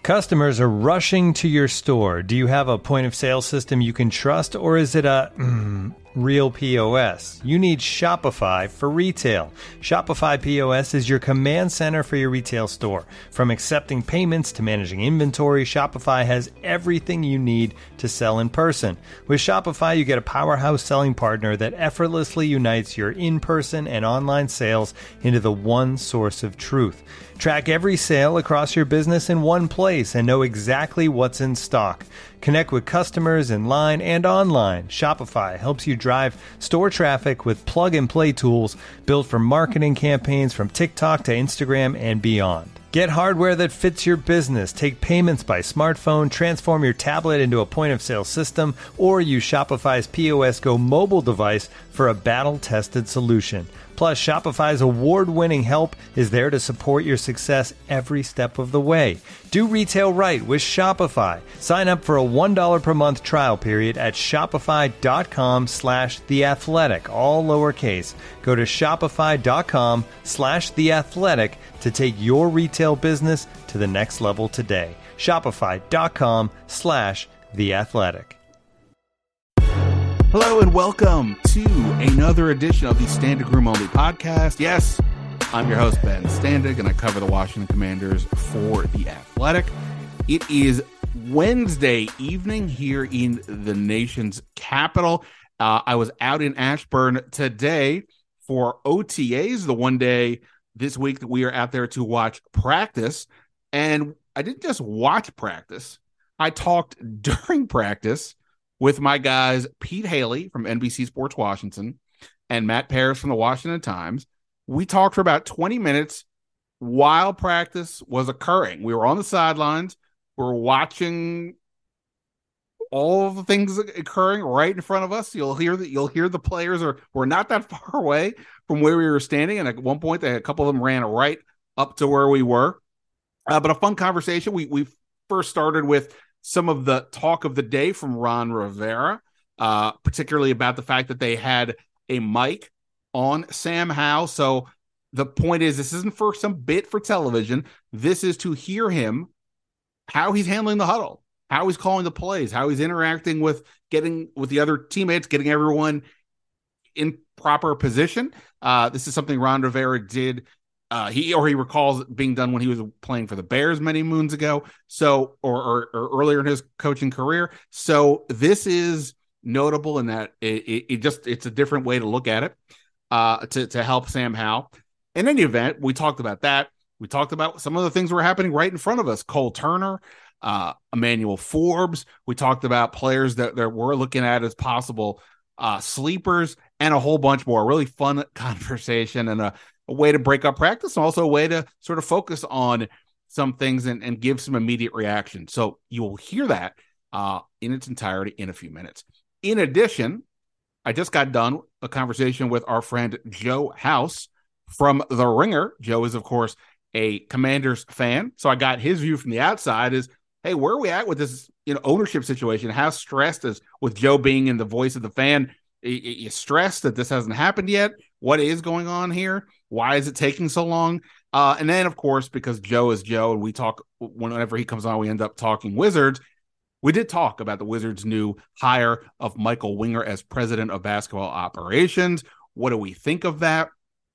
Customers are rushing to your store. Do you have a point of sale system you can trust, or is it a real POS? You need Shopify for retail. Shopify POS is your command center for your retail store. From accepting payments to managing inventory, Shopify has everything you need to sell in person. With Shopify, you get a powerhouse selling partner that effortlessly unites your in-person and online sales into the one source of truth. Track every sale across your business in one place and know exactly what's in stock. Connect with customers in line and online. Shopify helps you drive store traffic with plug-and-play tools built for marketing campaigns from TikTok to Instagram and beyond. Get hardware that fits your business. Take payments by smartphone, transform your tablet into a point-of-sale system, or use Shopify's POS Go mobile device for a battle-tested solution. Plus, Shopify's award-winning help is there to support your success every step of the way. Do retail right with Shopify. Sign up for a $1 per month trial period at shopify.com/theathletic, all lowercase. Go to shopify.com/theathletic to take your retail business to the next level today. Shopify.com/theathletic. Hello and welcome to another edition of the Standig Room Only podcast. Yes, I'm your host, Ben Standig, and I cover the Washington Commanders for The Athletic. It is Wednesday evening here in the nation's capital. I was out in Ashburn today for OTAs, the one day this week that we are out there to watch practice. And I didn't just watch practice. I talked during practice with my guys Pete Haley from NBC Sports Washington and Matt Paris from the Washington Times. We talked for about 20 minutes while practice was occurring. We were on the sidelines. We were watching all the things occurring right in front of us. You'll hear the players were not that far away from where we were standing, and at one point, a couple of them ran right up to where we were. But a fun conversation. We first started with some of the talk of the day from Ron Rivera, particularly about the fact that they had a mic on Sam Howell. So the point is, this isn't for some bit for television. This is to hear him, how he's handling the huddle, how he's calling the plays, how he's interacting with the other teammates, getting everyone in proper position. This is something Ron Rivera did. He recalls it being done when he was playing for the Bears many moons ago. So, or earlier in his coaching career. So this is notable in that it's a different way to look at it, to help Sam Howell. In any event, we talked about that. We talked about some of the things that were happening right in front of us. Cole Turner, Emmanuel Forbes. We talked about players that we're looking at as possible sleepers, and a whole bunch more. Really fun conversation, and a way to break up practice, and also a way to sort of focus on some things and give some immediate reaction. So you will hear that in its entirety in a few minutes. In addition, I just got done a conversation with our friend Joe House from The Ringer. Joe is, of course, a Commanders fan. So I got his view from the outside is, hey, where are we at with this ownership situation? How stressed is, with Joe being in the voice of the fan, you stressed that this hasn't happened yet? What is going on here? Why is it taking so long? And then, of course, because Joe is Joe, and we talk, whenever he comes on, we end up talking Wizards. We did talk about the Wizards' new hire of Michael Winger as president of basketball operations. What do we think of that?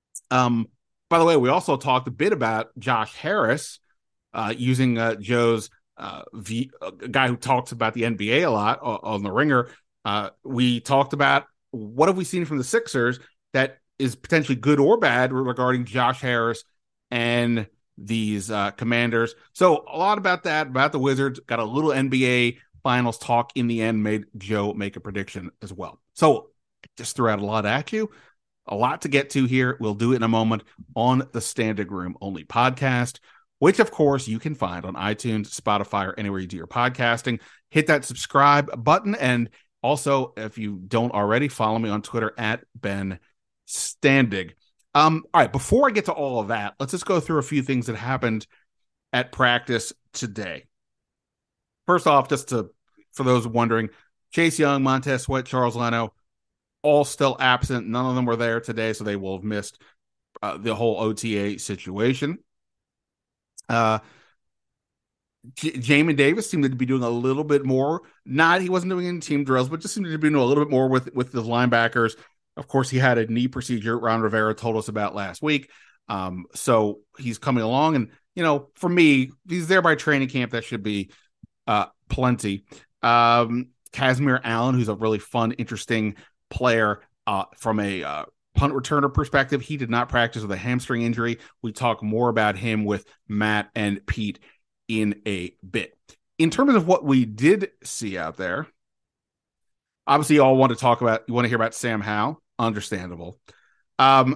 By the way, we also talked a bit about Josh Harris, using Joe's a guy who talks about the NBA a lot on The Ringer. We talked about what have we seen from the Sixers that is potentially good or bad regarding Josh Harris and these Commanders. So a lot about that, about the Wizards. Got a little NBA Finals talk in the end, made Joe make a prediction as well. So just threw out a lot at you. A lot to get to here. We'll do it in a moment on the Standig Room Only podcast, which, of course, you can find on iTunes, Spotify, or anywhere you do your podcasting. Hit that subscribe button. And also, if you don't already, follow me on Twitter at Ben Standig. All right, before I get to all of that, let's just go through a few things that happened at practice today. First off, for those wondering, Chase Young, Montez Sweat, Charles Leno, all still absent. None of them were there today, so they will have missed the whole OTA situation. Jamin Davis seemed to be doing a little bit more. Not he wasn't doing any team drills, but just seemed to be doing a little bit more with the linebackers. Of course, he had a knee procedure Ron Rivera told us about last week. So he's coming along, and for me, if he's there by training camp, that should be plenty. Casimir Allen, who's a really fun, interesting player from a punt returner perspective. He did not practice with a hamstring injury. We talk more about him with Matt and Pete in a bit. In terms of what we did see out there, obviously you all want to hear about Sam Howell. Understandable. I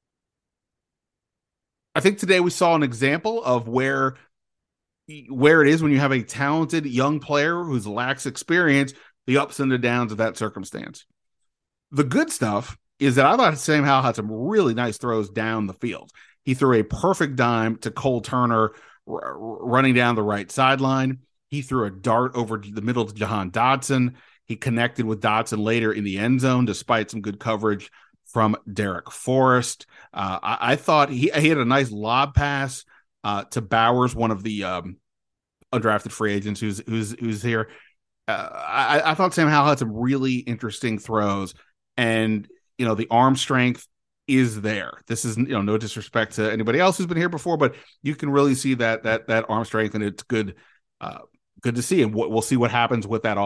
think today we saw an example of where it is when you have a talented young player who lacks experience, the ups and the downs of that circumstance. The good stuff is that I thought Sam Howell had some really nice throws down the field. He threw a perfect dime to Cole Turner running down the right sideline. He threw a dart over the middle to Jahan Dotson. He connected with Dotson later in the end zone, despite some good coverage from Derek Forrest. I thought he had a nice lob pass to Bowers, one of the undrafted free agents who's here. I thought Sam Howell had some really interesting throws, and the arm strength is there. This is no disrespect to anybody else who's been here before, but you can really see that arm strength, and it's good to see. And we'll see what happens with that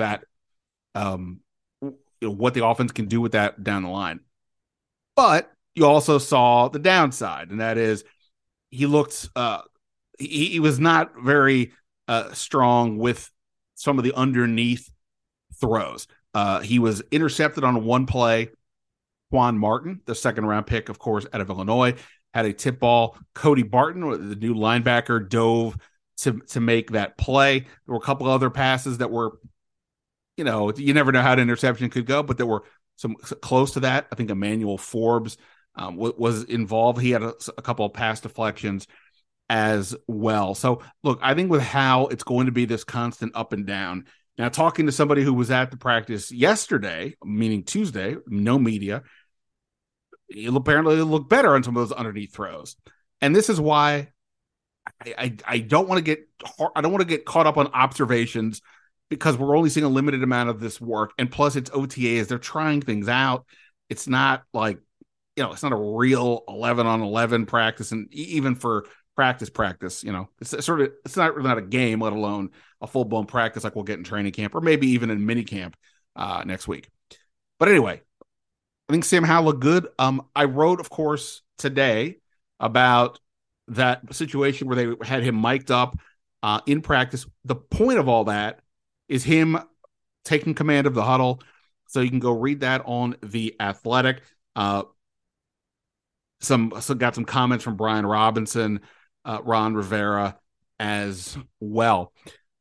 what the offense can do with that down the line. But you also saw the downside, and that is he looked he was not very strong with some of the underneath throws. He was intercepted on one play. Quan Martin, the second-round pick, of course, out of Illinois, had a tip ball. Cody Barton, the new linebacker, dove to make that play. There were a couple other passes that were, you never know how an interception could go, but there were some close to that. I think Emmanuel Forbes was involved. He had a couple of pass deflections as well. So, look, I think with Howell, it's going to be this constant up and down. Now, talking to somebody who was at the practice yesterday, meaning Tuesday, no media, he'll apparently look better on some of those underneath throws. And this is why I don't want to get caught up on observations, because we're only seeing a limited amount of this work. And plus it's OTAs. They're trying things out. It's not like, it's not a real 11 on 11 practice. And even for practice, it's not a game, let alone a full blown practice like we'll get in training camp or maybe even in mini camp next week. But anyway, I think Sam Howell looked good. I wrote, of course, today about that situation where they had him mic'd up in practice. The point of all that is him taking command of the huddle. So you can go read that on The Athletic. Got some comments from Brian Robinson, Ron Rivera as well.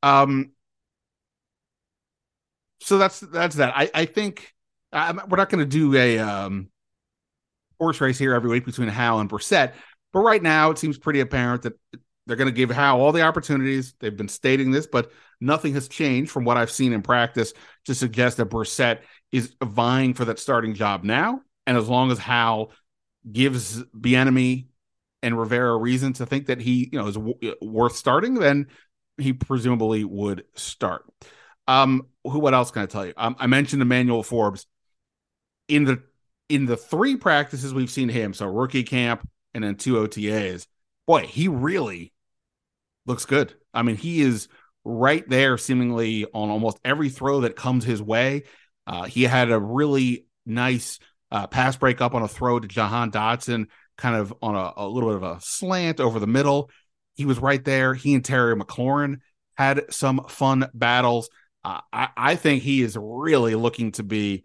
So that's that. I think we're not going to do a horse race here every week between Howell and Brissett, but right now it seems pretty apparent that they're going to give Howell all the opportunities. They've been stating this, but nothing has changed from what I've seen in practice to suggest that Brissett is vying for that starting job now. And as long as Howell gives Bieniemy and Rivera a reason to think that he is worth starting, then he presumably would start. What else can I tell you? I mentioned Emmanuel Forbes. In the three practices we've seen him, so rookie camp and then 2 OTAs, boy, he really looks good. I mean, he is right there seemingly on almost every throw that comes his way. He had a really nice pass break up on a throw to Jahan Dotson, kind of on a little bit of a slant over the middle. He was right there. He and Terry McLaurin had some fun battles. I think he is really looking to be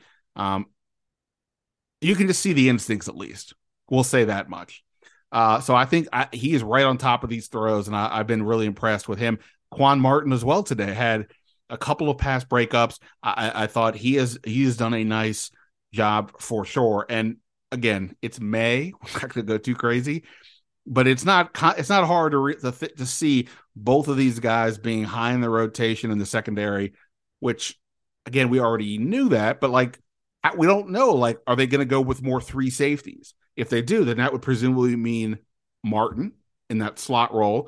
you can just see the instincts, at least. We'll say that much. So I think he is right on top of these throws, and I've been really impressed with him. Quan Martin as well today had a couple of pass breakups. I thought he has done a nice job for sure. And again, it's May. We're not going to go too crazy, but it's not hard to see both of these guys being high in the rotation in the secondary, which again, we already knew that, but we don't know, are they going to go with more 3 safeties? If they do, then that would presumably mean Martin in that slot role,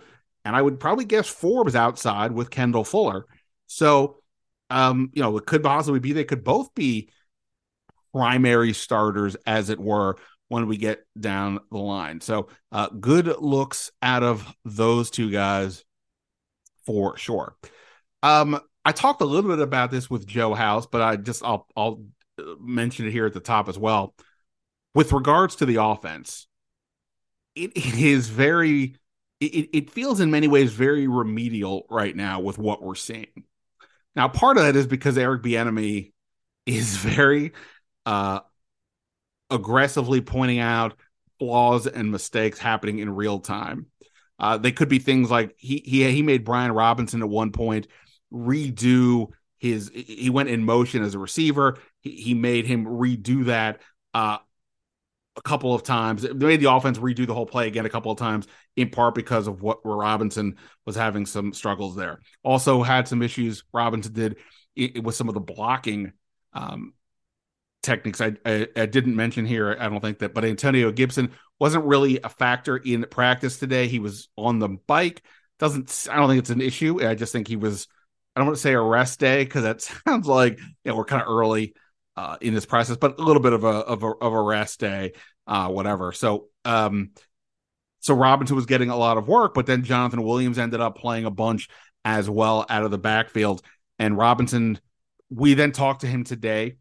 And I would probably guess Forbes outside with Kendall Fuller. So, it could possibly be they could both be primary starters, as it were, when we get down the line. So, good looks out of those two guys for sure. I talked a little bit about this with Joe House, but I'll mention it here at the top as well. With regards to the offense, it is very. It feels in many ways very remedial right now with what we're seeing. Now, part of that is because Eric Bieniemy is very aggressively pointing out flaws and mistakes happening in real time. They could be things like he made Brian Robinson at one point redo he went in motion as a receiver. He made him redo that a couple of times. They made the offense redo the whole play again a couple of times, in part because of where Robinson was having some struggles there. Also had some issues Robinson did with some of the blocking techniques. I didn't mention here, I don't think that, but Antonio Gibson wasn't really a factor in practice today. He was on the bike. I don't think it's an issue. I just think he was, I don't want to say a rest day because that sounds like we're kind of early in this process, but a little bit of a rest day, whatever. So Robinson was getting a lot of work, but then Jonathan Williams ended up playing a bunch as well out of the backfield. And Robinson, we then talked to him today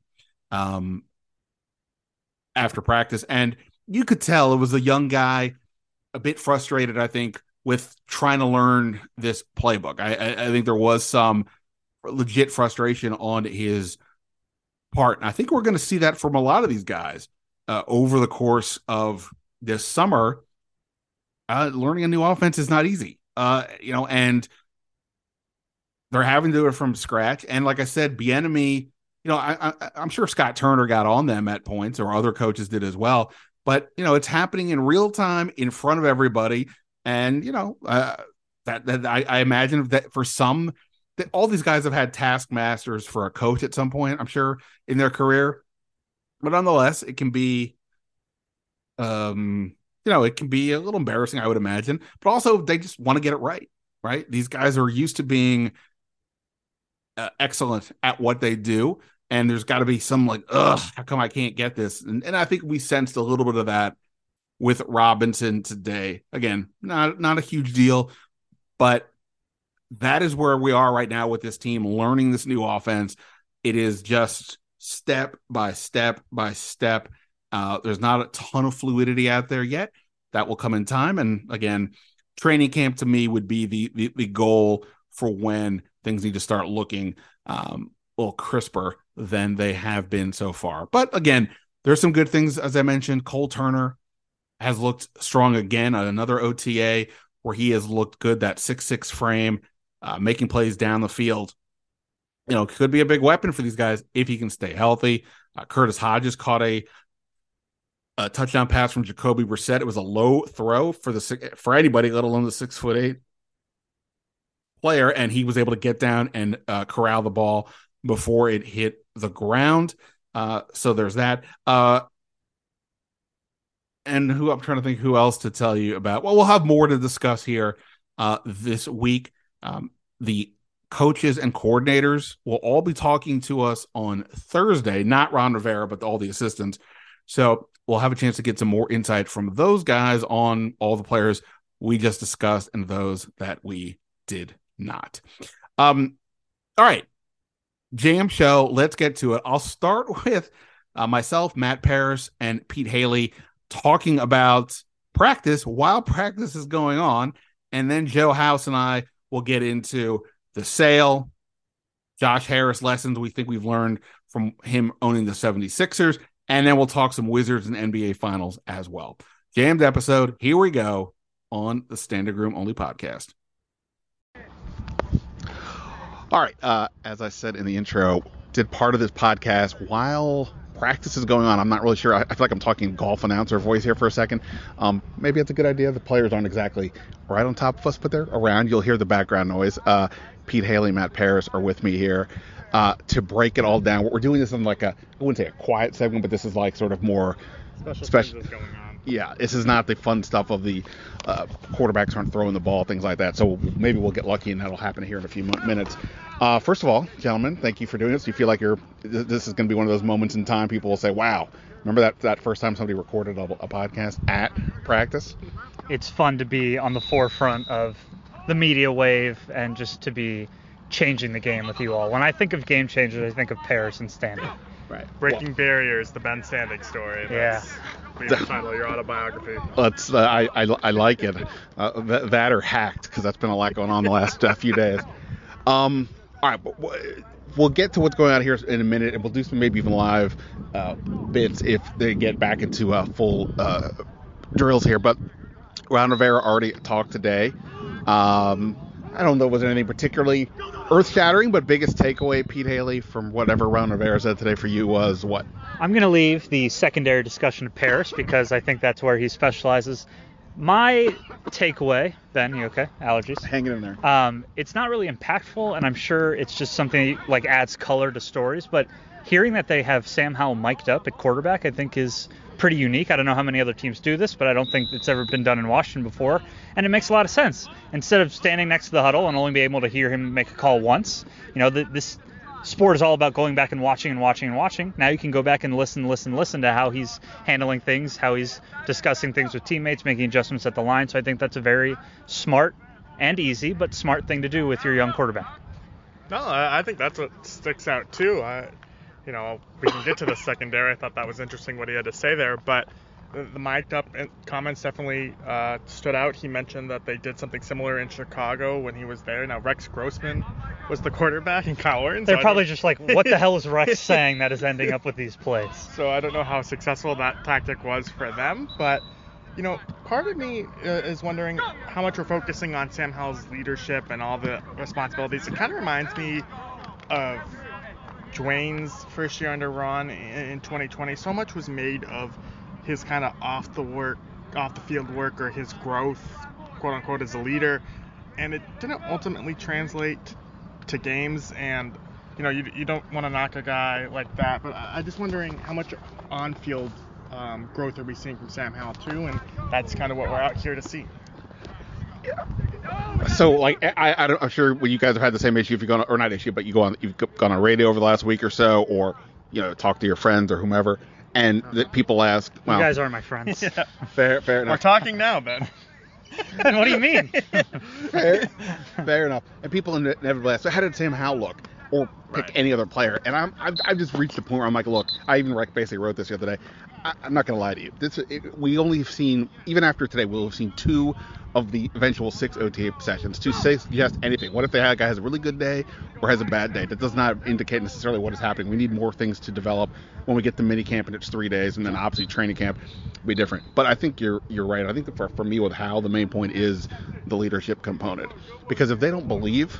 after practice, and you could tell it was a young guy, a bit frustrated, I think, with trying to learn this playbook. I think there was some legit frustration on his part. And I think we're going to see that from a lot of these guys over the course of this summer. Learning a new offense is not easy, and they're having to do it from scratch. And like I said, Bieniemy, I'm sure Scott Turner got on them at points, or other coaches did as well. But it's happening in real time in front of everybody, and I imagine that for some, that all these guys have had taskmasters for a coach at some point, I'm sure, in their career. But nonetheless, it can be, it can be a little embarrassing, I would imagine. But also, they just want to get it right, right? These guys are used to being excellent at what they do. And there's got to be some how come I can't get this? And I think we sensed a little bit of that with Robinson today. Again, not a huge deal, but that is where we are right now with this team learning this new offense. It is just step by step by step. There's not a ton of fluidity out there yet. That will come in time. And again, training camp to me would be the goal for when things need to start looking a little crisper than they have been so far. But again, there's some good things. As I mentioned, Cole Turner has looked strong again on another OTA where he has looked good, that 6'6" frame, making plays down the field. Could be a big weapon for these guys if he can stay healthy. Curtis Hodges caught a touchdown pass from Jacoby Brissett. It was a low throw for anybody, let alone the 6'8" player, and he was able to get down and corral the ball before it hit the ground. So there's that. And I'm trying to think who else to tell you about. Well, we'll have more to discuss here this week. The coaches and coordinators will all be talking to us on Thursday, not Ron Rivera, but all the assistants. So we'll have a chance to get some more insight from those guys on all the players we just discussed and those that we did not. All right. Jam show. Let's get to it. I'll start with myself, Matt Paras, and Pete Haley talking about practice while practice is going on. And then Joe House and I will get into the sale, Josh Harris lessons we think we've learned from him owning the 76ers. And then we'll talk some Wizards and NBA finals as well. Jammed episode. Here we go on the Standing Room Only podcast. All right. As I said in the intro, did part of this podcast while practice is going on. I'm not really sure. I feel like I'm talking golf announcer voice here for a second. Maybe it's a good idea. The players aren't exactly right on top of us, but they're around. You'll hear the background noise. Pete Haley, Matt Paras are with me here to break it all down. We're doing this in I wouldn't say a quiet segment, but this is like sort of more special. Yeah, this is not the fun stuff of the quarterbacks aren't throwing the ball, things like that. So maybe we'll get lucky and that'll happen here in a few minutes. First of all, gentlemen, thank you for doing this. Do you feel like this is going to be one of those moments in time people will say, wow, remember that first time somebody recorded a podcast at practice? It's fun to be on the forefront of the media wave and just to be changing the game with you all. When I think of game changers, I think of Paris and Standing. Right. Breaking Barriers, the Ben Standing story. That's the title of your autobiography. I like it. That or Hacked, because that's been a lot going on the last few days. All right, but we'll get to what's going on here in a minute, and we'll do some maybe even live bits if they get back into full drills here. But Ron Rivera already talked today. I don't know, was there anything particularly earth-shattering, but biggest takeaway, Pete Haley, from whatever Ron Rivera said today for you was what? I'm going to leave the secondary discussion to Paris because I think that's where he specializes. My takeaway, Ben, you okay? Allergies? Hanging in there. It's not really impactful, and I'm sure it's just something like adds color to stories, but hearing that they have Sam Howell mic'd up at quarterback, I think is pretty unique. I don't know how many other teams do this, but I don't think it's ever been done in Washington before, and it makes a lot of sense. Instead of standing next to the huddle and only be able to hear him make a call once, this sport is all about going back and watching. Now you can go back and listen to how he's handling things, how he's discussing things with teammates, making adjustments at the line. So I think that's a very smart and easy, but smart thing to do with your young quarterback. No, I think that's what sticks out too. We can get to the secondary. I thought that was interesting what he had to say there, but the mic'd up comments definitely stood out. He mentioned that they did something similar in Chicago when he was there. Now, Rex Grossman was the quarterback and Kyle Orton. They're probably just like, what the hell is Rex saying that is ending up with these plays? So I don't know how successful that tactic was for them, but, part of me is wondering how much we're focusing on Sam Howell's leadership and all the responsibilities. It kind of reminds me of Dwayne's first year under Ron in 2020. So much was made of his kind of off the field work or his growth, quote unquote, as a leader, and it didn't ultimately translate to games. And you don't want to knock a guy like that, but I'm just wondering how much on-field growth are we seeing from Sam Howell too, and that's kind of what we're out here to see. So, I'm sure when you guys have had the same issue, if you've gone on radio over the last week or so, or talk to your friends or whomever, and that people ask, well, you guys are my friends. Yeah. Fair enough. We're talking now, Ben. What do you mean? Fair enough. And people inevitably ask, so how did Sam Howell look? Or pick any other player. And I've just reached the point where I'm like, look, I even basically wrote this the other day. I'm not going to lie to you. We only have seen, even after today, we'll have seen 2 of the eventual 6 OTA sessions to suggest anything. What if the guy has a really good day or has a bad day? That does not indicate necessarily what is happening. We need more things to develop when we get to mini camp and it's 3 days, and then obviously training camp will be different. But I think you're right. I think that for me with Howell, the main point is the leadership component. Because if they don't believe,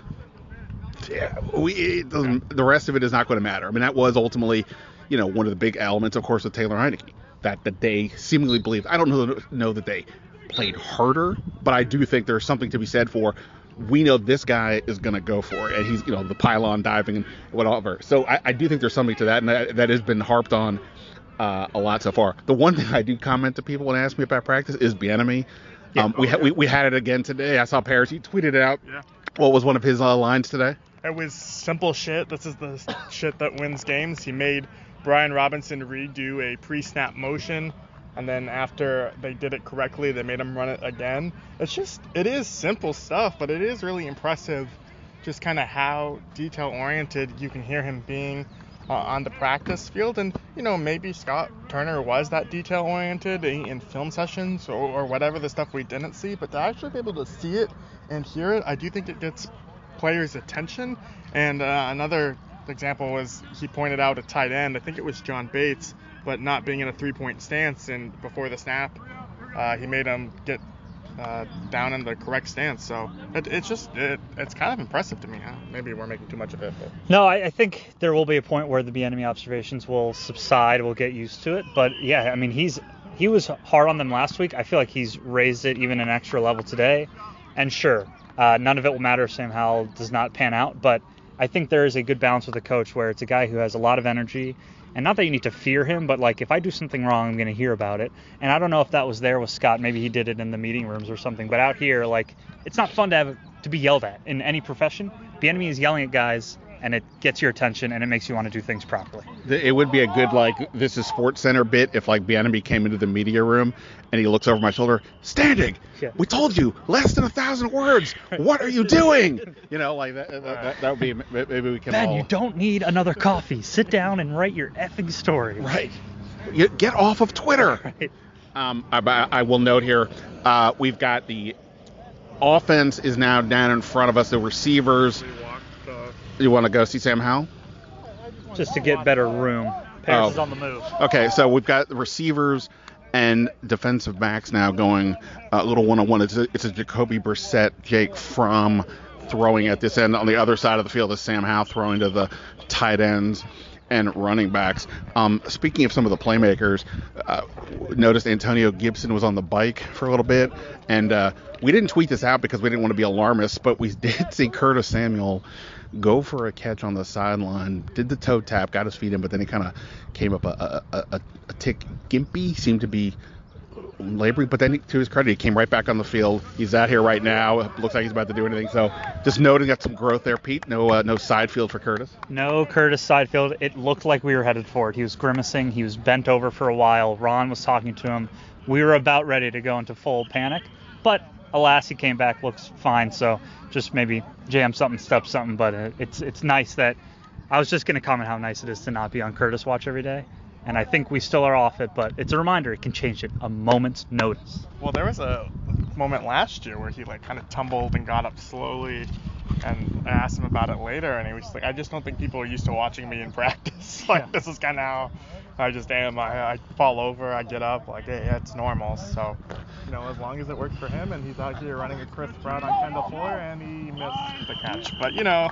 the rest of it is not going to matter. I mean, that was ultimately, one of the big elements, of course, with Taylor Heineke, that they seemingly believed. I don't know that they played harder, but I do think there's something to be said for, we know this guy is going to go for it, and he's, the pylon diving and whatever. So I do think there's something to that, and that has been harped on a lot so far. The one thing I do comment to people when they ask me about practice is Bieniemy. We had it again today. I saw Paris. He tweeted it out. Yeah. What was one of his lines today? It was simple shit. This is the shit that wins games. He made Brian Robinson redo a pre-snap motion, and then after they did it correctly, they made him run it again. It is simple stuff, but it is really impressive just kind of how detail-oriented you can hear him being on the practice field. And, maybe Scott Turner was that detail-oriented in film sessions or whatever, the stuff we didn't see, but to actually be able to see it and hear it, I do think it gets players' attention. And another example was he pointed out a tight end, I think it was John Bates, but not being in a 3-point stance, and before the snap he made him get down in the correct stance. So it's kind of impressive to me. Maybe we're making too much of it, but no, I think there will be a point where the Bieniemy observations will subside, we'll get used to it. But yeah, I mean, he was hard on them last week. I feel like he's raised it even an extra level today. And sure, none of it will matter if Sam Howell does not pan out, but I think there is a good balance with the coach where it's a guy who has a lot of energy And not that you need to fear him, but like if I do something wrong, I'm going to hear about it. And I don't know if that was there with Scott. Maybe he did it in the meeting rooms or something. But out here, like, it's not fun to be yelled at in any profession. Bieniemy is yelling at guys, and it gets your attention, and it makes you want to do things properly. It would be a good, like, this is Sports Center bit if, like, Bieniemy came into the media room and he looks over my shoulder, Standing, we told you, less than 1,000 words. What are you doing? You know, like, that would be, maybe we can Ben, you don't need another coffee. Sit down and write your effing story. Right. Get off of Twitter. Right. I will note here, we've got the offense is now down in front of us, the receivers. You want to go see Sam Howell? Just to get better room. Paris is on the move. Okay, so we've got the receivers and defensive backs now going a little one-on-one. It's a Jacoby Brissett, Jake Fromm throwing at this end. On the other side of the field is Sam Howell throwing to the tight ends and running backs. Speaking of some of the playmakers, noticed Antonio Gibson was on the bike for a little bit, and we didn't tweet this out because we didn't want to be alarmists, but we did see Curtis Samuel go for a catch on the sideline, did the toe tap, got his feet in, but then he kind of came up a tick gimpy, seemed to be laboring, but then to his credit, he came right back on the field. He's out here right now. It looks like he's about to do anything. So just noting that some growth there, Pete. No side field for Curtis. No Curtis side field. It looked like we were headed for it. He was grimacing. He was bent over for a while. Ron was talking to him. We were about ready to go into full panic, but alas, he came back, looks fine. So just maybe jam something, step something. But it's nice that I was just going to comment how nice it is to not be on Curtis watch every day. And I think we still are off it, but it's a reminder. It can change at a moment's notice. Well, there was a moment last year where he like kind of tumbled and got up slowly, and I asked him about it later, and he was like, I just don't think people are used to watching me in practice. Like, this is kind of how I just am. I fall over, I get up, like, hey, yeah, it's normal. So, as long as it works for him, and he's out here running a crisp route on Kendall Fuller, and he missed the catch. But,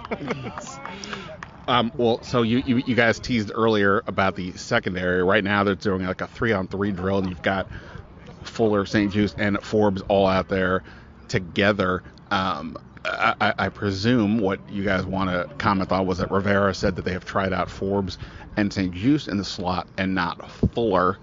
Well, so you guys teased earlier about the secondary. Right now they're doing like a 3-on-3 drill, and you've got Fuller, St. Juste, and Forbes all out there together. I presume what you guys want to comment on was that Rivera said that they have tried out Forbes and St. Juste in the slot and not Fuller.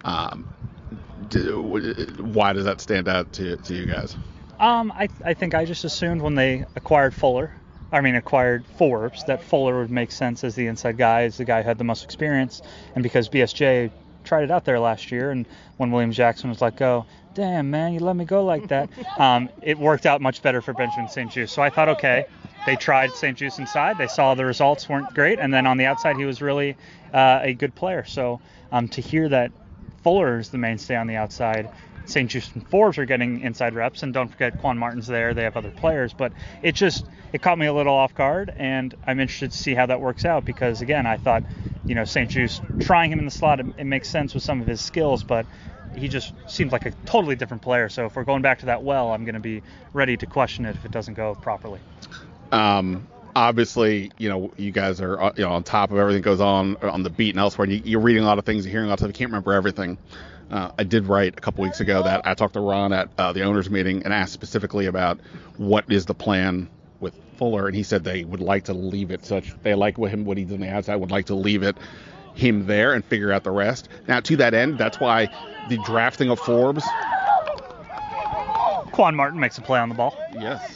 Why does that stand out to you guys? I think I just assumed when they acquired Forbes, that Fuller would make sense as the inside guy, as the guy who had the most experience. And because BSJ tried it out there last year, and when William Jackson was let go, damn, man, you let me go like that, it worked out much better for Benjamin St. Juste. So I thought, okay, they tried St. Juste inside. They saw the results weren't great. And then on the outside, he was really a good player. So to hear that Fuller is the mainstay on the outside, St. Juste and Forbes are getting inside reps, and don't forget Quan Martin's there. They have other players, but it caught me a little off guard, and I'm interested to see how that works out because, again, I thought, St. Juste, trying him in the slot, it makes sense with some of his skills, but he just seems like a totally different player. So if we're going back to that I'm going to be ready to question it if it doesn't go properly. Obviously, you guys are on top of everything that goes on the beat and elsewhere. And you're reading a lot of things, you're hearing a lot of stuff. You can't remember everything. I did write a couple weeks ago that I talked to Ron at the owners meeting and asked specifically about what is the plan with Fuller, and he said they would like to leave it such they like what he did on the outside, would like to leave it him there and figure out the rest. Now, to that end, that's why the drafting of Forbes. Quan Martin makes a play on the ball. Yes.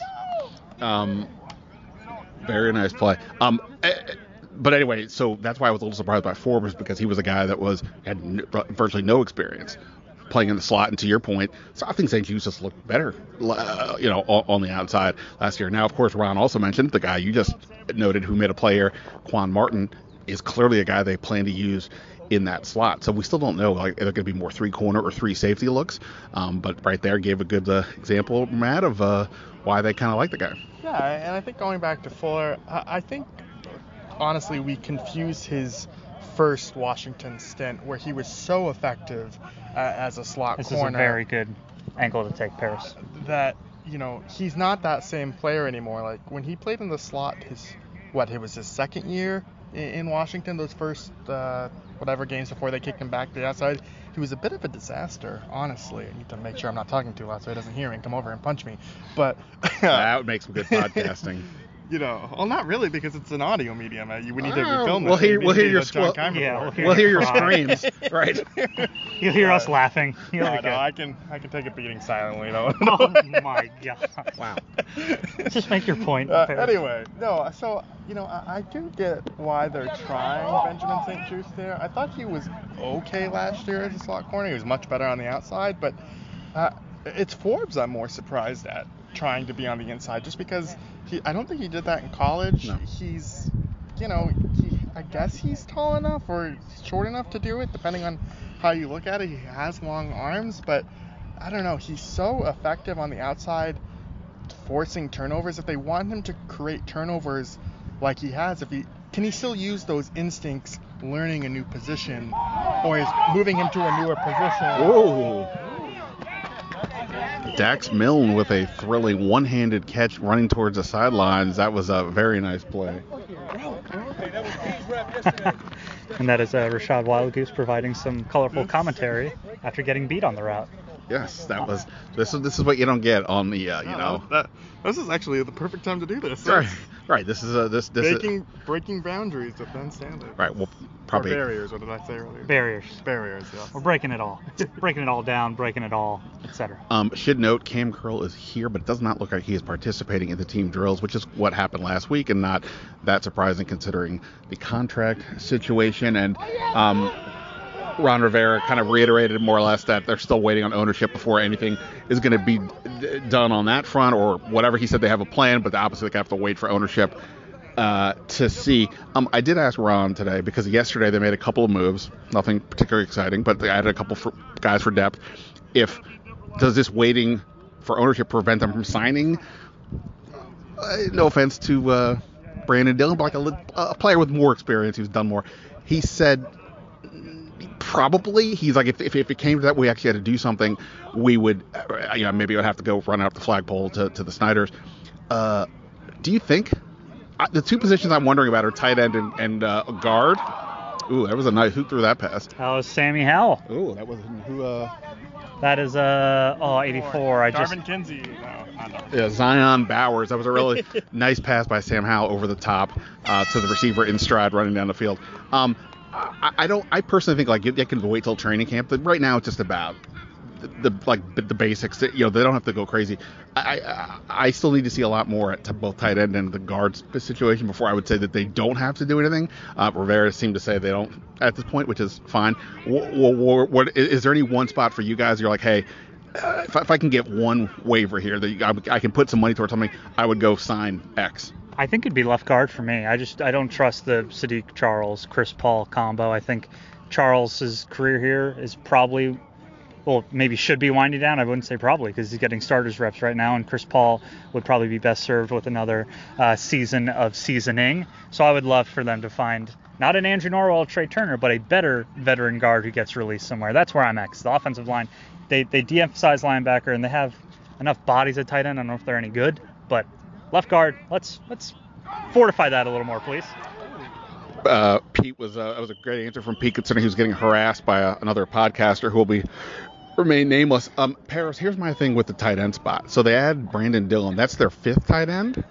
Very nice play. But anyway, so that's why I was a little surprised by Forbes, because he was a guy that had virtually no experience playing in the slot. And to your point, so I think St. Juste just looked better, on the outside last year. Now, of course, Ron also mentioned the guy you just noted who made a play here, Quan Martin, is clearly a guy they plan to use in that slot. So we still don't know, like, are there going to be more 3-corner or 3 safety looks? But right there gave a good example, Matt, of why they kind of like the guy. Yeah, and I think going back to Fuller, I think honestly we confused his first Washington stint where he was so effective as a slot corner. This is a very good angle to take, Paris. That, he's not that same player anymore. Like, when he played in the slot, it was his second year in Washington, those first whatever games before they kicked him back to the outside, he was a bit of a disaster, honestly. I need to make sure I'm not talking too loud so he doesn't hear me and come over and punch me. But that would make some good podcasting. well, not really, because it's an audio medium. We need to film it. We'll hear your We'll hear your screams. Right. You'll hear us laughing. You'll be good. I can take a beating silently. No. Oh my god. Wow. Just make your point. Anyway, no. So I do get why they're trying Benjamin St-Juste there. I thought he was okay last year as a slot corner. He was much better on the outside, but it's Forbes I'm more surprised at trying to be on the inside, just because I don't think he did that in college. No. He's, I guess he's tall enough or short enough to do it, depending on how you look at it. He has long arms, but I don't know. He's so effective on the outside, forcing turnovers. If they want him to create turnovers like he has, can he still use those instincts, learning a new position, or is moving him to a newer position? Whoa. Dax Milne with a thrilling one-handed catch running towards the sidelines. That was a very nice play. And that is Rashad Wildgoose providing some colorful commentary after getting beat on the route. Yes, that was. This is what you don't get on the This is actually the perfect time to do this. Right. This is breaking boundaries with Ben Standard. Right. Well, probably or barriers. What did I say earlier? Barriers. Yeah. We're breaking it all. Breaking it all down. Breaking it all, etc. Should note Cam Curl is here, but it does not look like he is participating in the team drills, which is what happened last week, and not that surprising considering the contract situation. And Ron Rivera kind of reiterated more or less that they're still waiting on ownership before anything is going to be done on that front, or whatever. He said they have a plan, but obviously they have to wait for ownership to see. I did ask Ron today, because yesterday they made a couple of moves, nothing particularly exciting, but they added a couple guys for depth. Does this waiting for ownership prevent them from signing? No offense to Brandon Dillon, but like a player with more experience who's done more. He said probably. He's like, if it came to that, we actually had to do something, we would, maybe I'd have to go run out the flagpole to the Snyders. Do you think the two positions I'm wondering about are tight end and guard? Ooh, that was a nice. Who threw that pass? That was Sammy Howell. Ooh, that was who? That is 84. Darvin Kinsey. Yeah, Zion Bowers. That was a really nice pass by Sam Howell over the top to the receiver in stride running down the field. I personally think like they can wait till training camp. But right now it's just about the basics. They don't have to go crazy. I still need to see a lot more to both tight end and the guards situation before I would say that they don't have to do anything. Rivera seemed to say they don't at this point, which is fine. What is there any one spot for you guys? You're like, hey, if I can get one waiver here that I can put some money towards something, I would go sign X. I think it'd be left guard for me. I don't trust the Sadiq Charles, Chris Paul combo. I think Charles's career here is probably, maybe should be winding down. I wouldn't say probably, because he's getting starters reps right now, and Chris Paul would probably be best served with another season of seasoning. So I would love for them to find not an Andrew Norwell or Trey Turner, but a better veteran guard who gets released somewhere. That's where I'm at, 'cause the offensive line, they de-emphasize linebacker, and they have enough bodies at tight end. I don't know if they're any good, but left guard, let's fortify that a little more, please. Pete that was a great answer from Pete, considering he was getting harassed by another podcaster who will remain nameless. Paris, here's my thing with the tight end spot. So they add Brandon Dillon. That's their fifth tight end.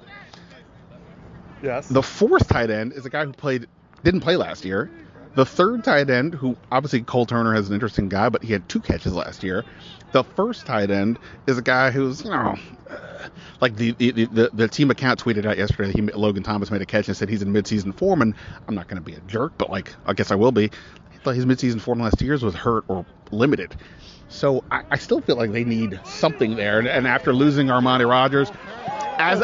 Yes. The fourth tight end is a guy who didn't play last year. The third tight end, who obviously Cole Turner is an interesting guy, but he had 2 catches last year. The first tight end is a guy who's, like the team account tweeted out yesterday. Logan Thomas made a catch and said he's in midseason form, and I'm not going to be a jerk, but I guess I will be. I thought his midseason form last 2 years was hurt or limited. So I still feel like they need something there. And after losing Armani Rogers, as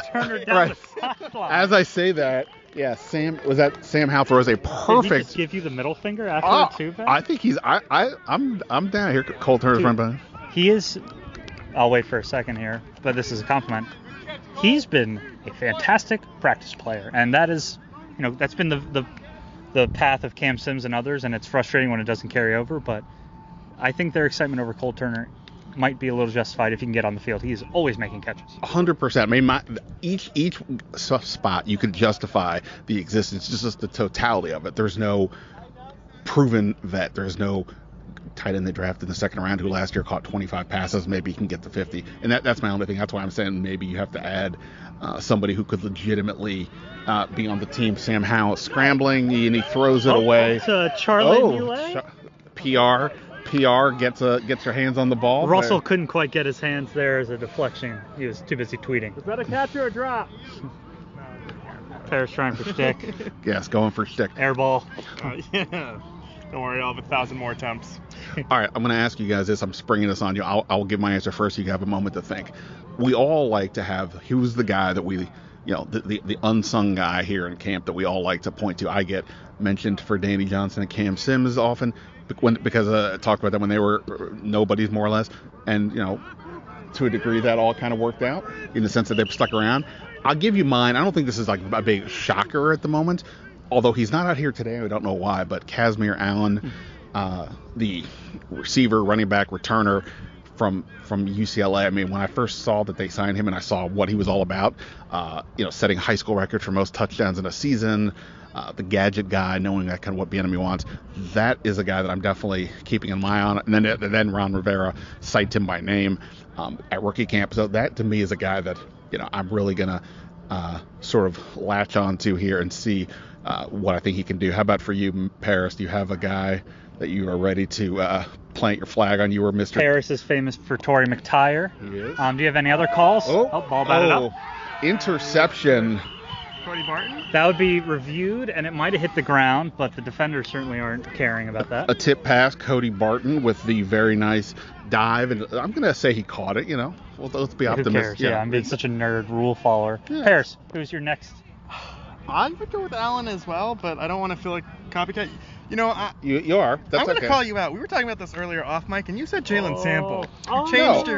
I say that, yeah, Sam Howell throws a perfect. Did he just give you the middle finger after the 2 pass? I think he's. I'm down here. Cole Turner's run by. He is. I'll wait for a second here, but this is a compliment. He's been a fantastic practice player, and that is, that's been the path of Cam Sims and others, and it's frustrating when it doesn't carry over. But I think their excitement over Cole Turner might be a little justified if he can get on the field. He's always making catches. 100%. I mean, each spot you could justify the existence, just the totality of it. There's no proven vet. There's no tight end they drafted in the second round who last year caught 25 passes. Maybe he can get to 50. And that's my only thing. That's why I'm saying maybe you have to add somebody who could legitimately be on the team. Sam Howell scrambling, and he throws it away. To Charlie Muley. PR gets her hands on the ball. Russell couldn't quite get his hands there as a deflection. He was too busy tweeting. Was that a catch or a drop? Paris trying for shtick. Yes, going for shtick. Air ball. Yeah. Don't worry, I'll have 1,000 more attempts. All right, I'm going to ask you guys this. I'm springing this on you. I'll give my answer first so you have a moment to think. We all like to have, who's the guy that we, the unsung guy here in camp that we all like to point to. I get mentioned for Danny Johnson and Cam Sims often because I talked about them when they were nobodies more or less. And, to a degree that all kind of worked out in the sense that they've stuck around. I'll give you mine. I don't think this is like a big shocker at the moment, although he's not out here today. I don't know why, but Kazmir Allen, the receiver, running back, returner from UCLA. I mean, when I first saw that they signed him and I saw what he was all about, setting high school records for most touchdowns in a season, the gadget guy, knowing that kind of what Bieniemy wants, that is a guy that I'm definitely keeping an eye on. And then Ron Rivera cites him by name at rookie camp. So that to me is a guy that I'm really gonna sort of latch onto here and see what I think he can do. How about for you, Paris? Do you have a guy that you are ready to plant your flag on? You were Mr. Paris is famous for Torrey McTyer. He is. Do you have any other calls? Ball batted up. Interception. Cody Barton? That would be reviewed, and it might have hit the ground, but the defenders certainly aren't caring about that. A tip pass, Cody Barton with the very nice dive, and I'm going to say he caught it, Well, let's be optimistic. Who cares? Yeah, I'm being such a nerd rule follower. Yeah. Paris, who's your next? I would go with Allen as well, but I don't want to feel like copycat. You are. That's I'm going to okay. call you out. We were talking about this earlier off mic, and you said Jalen Sample. Oh,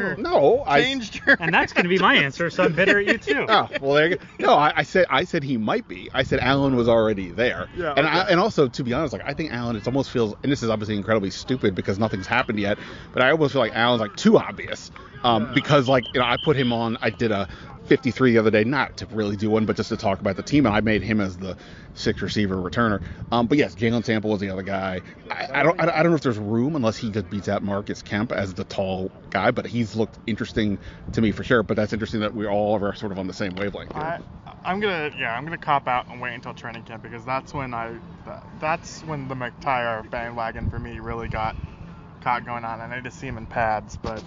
Changed your. And that's going to be my answer, so I'm bitter at you too. Oh, well, there you go. No, I said he might be. I said Allen was already there. Yeah. And Okay. and also, to be honest, I think Allen, it almost feels, and this is obviously incredibly stupid because nothing's happened yet, but I almost feel like Allen's too obvious. Because I put him on, I did a 53 the other day, not to really do one, but just to talk about the team, and I made him as the 6th receiver returner. But yes, Jalen Sample was the other guy. I don't know if there's room unless he just beats out Marcus Kemp as the tall guy, but he's looked interesting to me for sure. But that's interesting that we all are sort of on the same wavelength here. I'm gonna cop out and wait until training camp because that's when the McTyer bandwagon for me really got caught going on. I need to see him in pads, but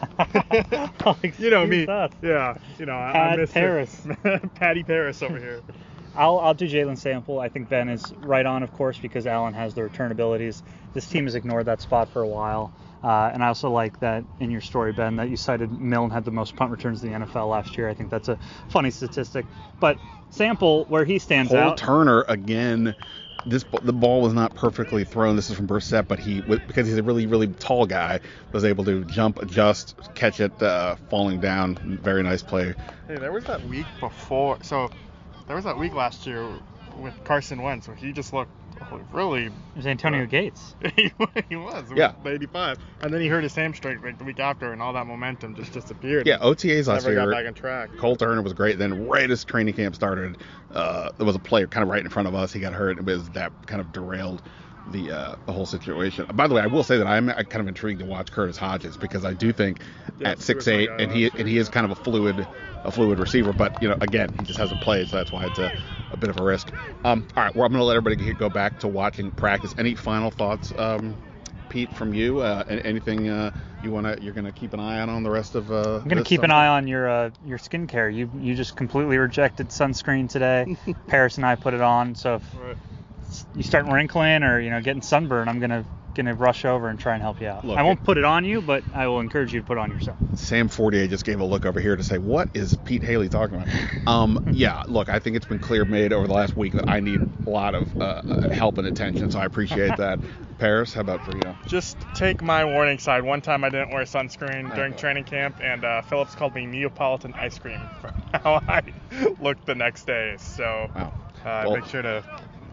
you know me. Yeah, I miss Paris. Patty Paris over here. I'll do Jalen Sample. I think Ben is right on, of course, because Allen has the return abilities. This team has ignored that spot for a while. And I also like that in your story, Ben, that you cited Milne had the most punt returns in the NFL last year. I think that's a funny statistic. But Sample, where he stands out. Turner, again, the ball was not perfectly thrown. This is from Brissett, but because he's a really, really tall guy, was able to jump, adjust, catch it, falling down. Very nice play. Hey, there was that week before. So there was that week last year with Carson Wentz where he just looked really. It was Antonio Gates. He was. Yeah. 85. And then he hurt his hamstring the week after, and all that momentum just disappeared. Yeah, OTAs last Never year. got back on track. Cole Turner was great. Then right as training camp started, there was a player kind of right in front of us. He got hurt. That kind of derailed the whole situation. By the way, I will say that I'm kind of intrigued to watch Curtis Hodges because I do think at 6'8", and he is kind of a fluid receiver. But again, he just hasn't played, so that's why it's a bit of a risk. All right, well, I'm going to let everybody go back to watching practice. Any final thoughts, Pete, from you? Anything you're going to keep an eye on the rest of? I'm going to keep an eye on your skincare. You just completely rejected sunscreen today. Paris and I put it on, so if you start wrinkling or getting sunburn, I'm gonna rush over and try and help you out. Look, I won't put it on you, but I will encourage you to put it on yourself. Sam Fortier just gave a look over here to say, what is Pete Haley talking about? Yeah, look, I think it's been made over the last week that I need a lot of help and attention, so I appreciate that. Paris, how about for you? Just take my warning side. One time I didn't wear sunscreen during training camp, and Phillips called me Neapolitan ice cream for how I looked the next day. So make sure to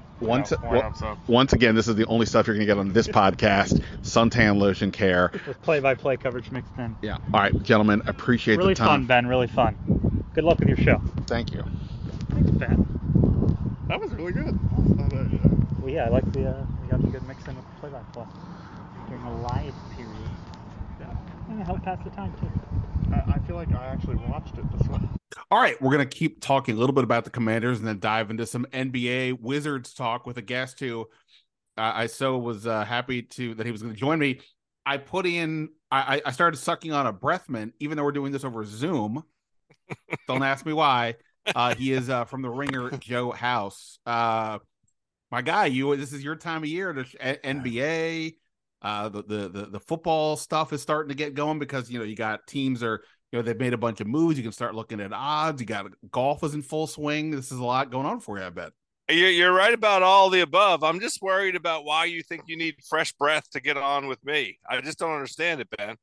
once again, this is the only stuff you're going to get on this podcast, suntan lotion care. With play-by-play coverage mixed in. Yeah. All right, gentlemen, appreciate really the time. Really fun, Ben. Really fun. Good luck with your show. Thank you. Thanks, Ben. That was really good. Well, yeah, I like we got a good mix in with the play-by-play. during a live period. So, and it helped pass the time too. I feel like I actually watched it this one. All right, we're going to keep talking a little bit about the Commanders and then dive into some NBA Wizards talk with a guest who I was happy that he was going to join me. I put in, I started sucking on a breath mint, even though we're doing this over Zoom. Don't ask me why. He is from the Ringer, Joe House. My guy, this is your time of year. The NBA, the football stuff is starting to get going because you got teams they've made a bunch of moves. You can start looking at odds. You got golf is in full swing. This is a lot going on for you, I bet. You're right about all the above. I'm just worried about why you think you need fresh breath to get on with me. I just don't understand it, Ben.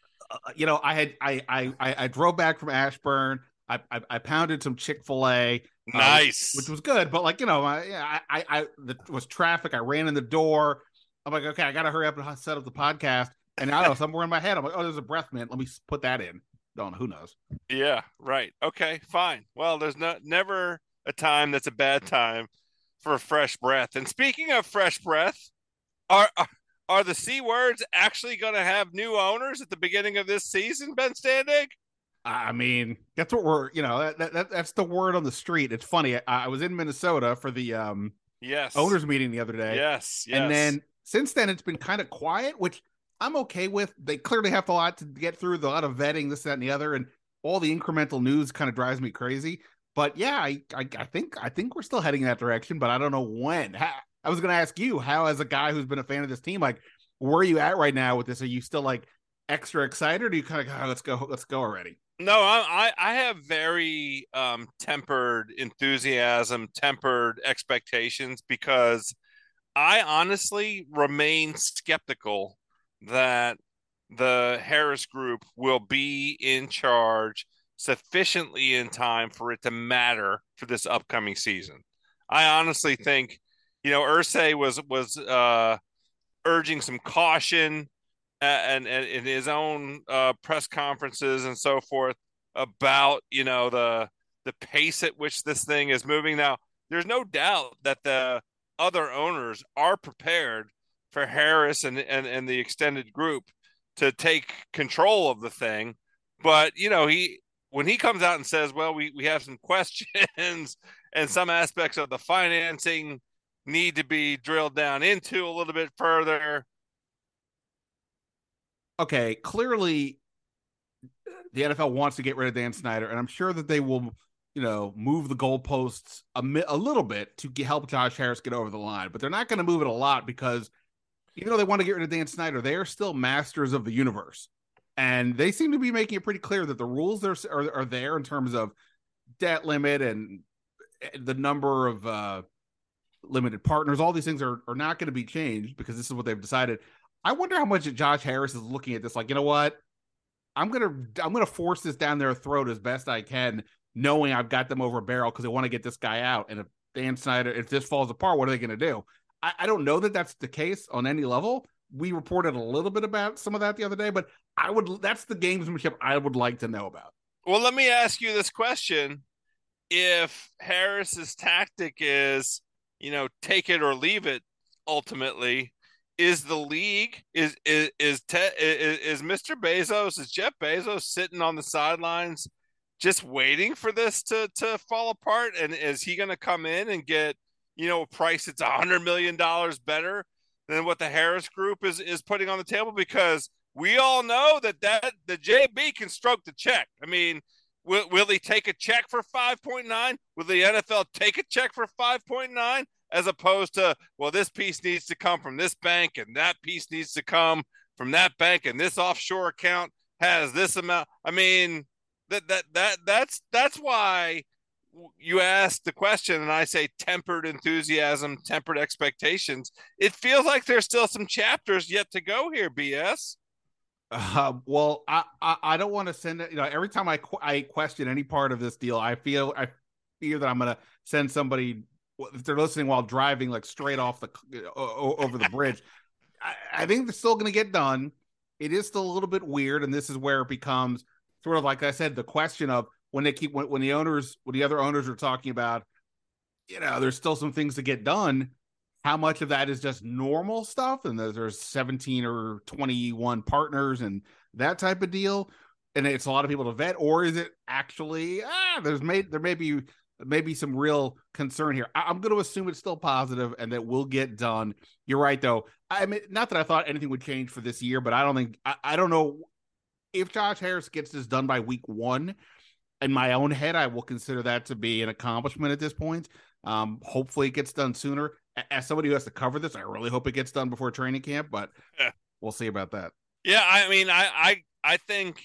I drove back from Ashburn. I pounded some Chick-fil-A, nice, which was good. But there was traffic. I ran in the door. I'm like, okay, I got to hurry up and set up the podcast. And I don't know, somewhere in my head, I'm like, oh, there's a breath mint. Let me put that in. Don't know, who knows? Yeah, right. Okay, fine. Well, there's never a time that's a bad time for a fresh breath. And speaking of fresh breath, are the C words actually going to have new owners at the beginning of this season, Ben Standig? I mean, that's what we're, that's the word on the street. It's funny. I was in Minnesota for the owners meeting the other day. Yes. And then since then, it's been kind of quiet, which I'm okay with. They clearly have a lot to get through, a lot of vetting, this, that, and the other, and all the incremental news kind of drives me crazy. But yeah, I think we're still heading in that direction, but I don't know when. I was going to ask you, how, as a guy who's been a fan of this team, like, where are you at right now with this? Are you still like extra excited, or do you kind of let's go already? No, I have very tempered enthusiasm, tempered expectations, because I honestly remain skeptical that the Harris Group will be in charge sufficiently in time for it to matter for this upcoming season. I honestly think, Irsay was urging some caution and in his own press conferences and so forth about, the pace at which this thing is moving. Now, there's no doubt that the other owners are prepared for Harris and the extended group to take control of the thing. But, when he comes out and says, well, we have some questions and some aspects of the financing need to be drilled down into a little bit further. Okay, clearly the NFL wants to get rid of Dan Snyder, and I'm sure that they will, move the goalposts a little bit to help Josh Harris get over the line. But they're not going to move it a lot because, even though they want to get rid of Dan Snyder, they are still masters of the universe. And they seem to be making it pretty clear that the rules are there in terms of debt limit and the number of limited partners. All these things are not going to be changed because this is what they've decided. I wonder how much Josh Harris is looking at this like, you know what? I'm gonna force this down their throat as best I can, knowing I've got them over a barrel because they want to get this guy out. And if Dan Snyder, if this falls apart, what are they going to do? I don't know that that's the case on any level. We reported a little bit about some of that the other day, but that's the gamesmanship I would like to know about. Well, let me ask you this question. If Harris's tactic is, take it or leave it, ultimately, is the league, is Mr. Bezos, is Jeff Bezos sitting on the sidelines just waiting for this to fall apart? And is he going to come in and get, a price that's $100 million better than what the Harris Group is putting on the table? Because we all know that the JB can stroke the check. I mean, will he take a check for 5.9? Will the NFL take a check for 5.9? As opposed to, well, this piece needs to come from this bank and that piece needs to come from that bank and this offshore account has this amount. I mean, that's why you asked the question and I say tempered enthusiasm, tempered expectations. It feels like there's still some chapters yet to go here, BS. Well, I don't want to send it. Every time I question any part of this deal, I fear that I'm going to send somebody, if they're listening while driving, like straight off over the bridge. I think they're still going to get done. It is still a little bit weird, and this is where it becomes sort of, like I said, the question of when the other owners are talking about, there's still some things to get done. how much of that is just normal stuff and there's 17 or 21 partners and that type of deal, and it's a lot of people to vet, or is it actually there may be some real concern here. I'm going to assume it's still positive and that will get done. You're right, though. I mean, not that I thought anything would change for this year, but I don't know if Josh Harris gets this done by week 1. In my own head, I will consider that to be an accomplishment at this point. Hopefully it gets done sooner. As somebody who has to cover this, I really hope it gets done before training camp, but we'll see about that. Yeah, I mean, I think,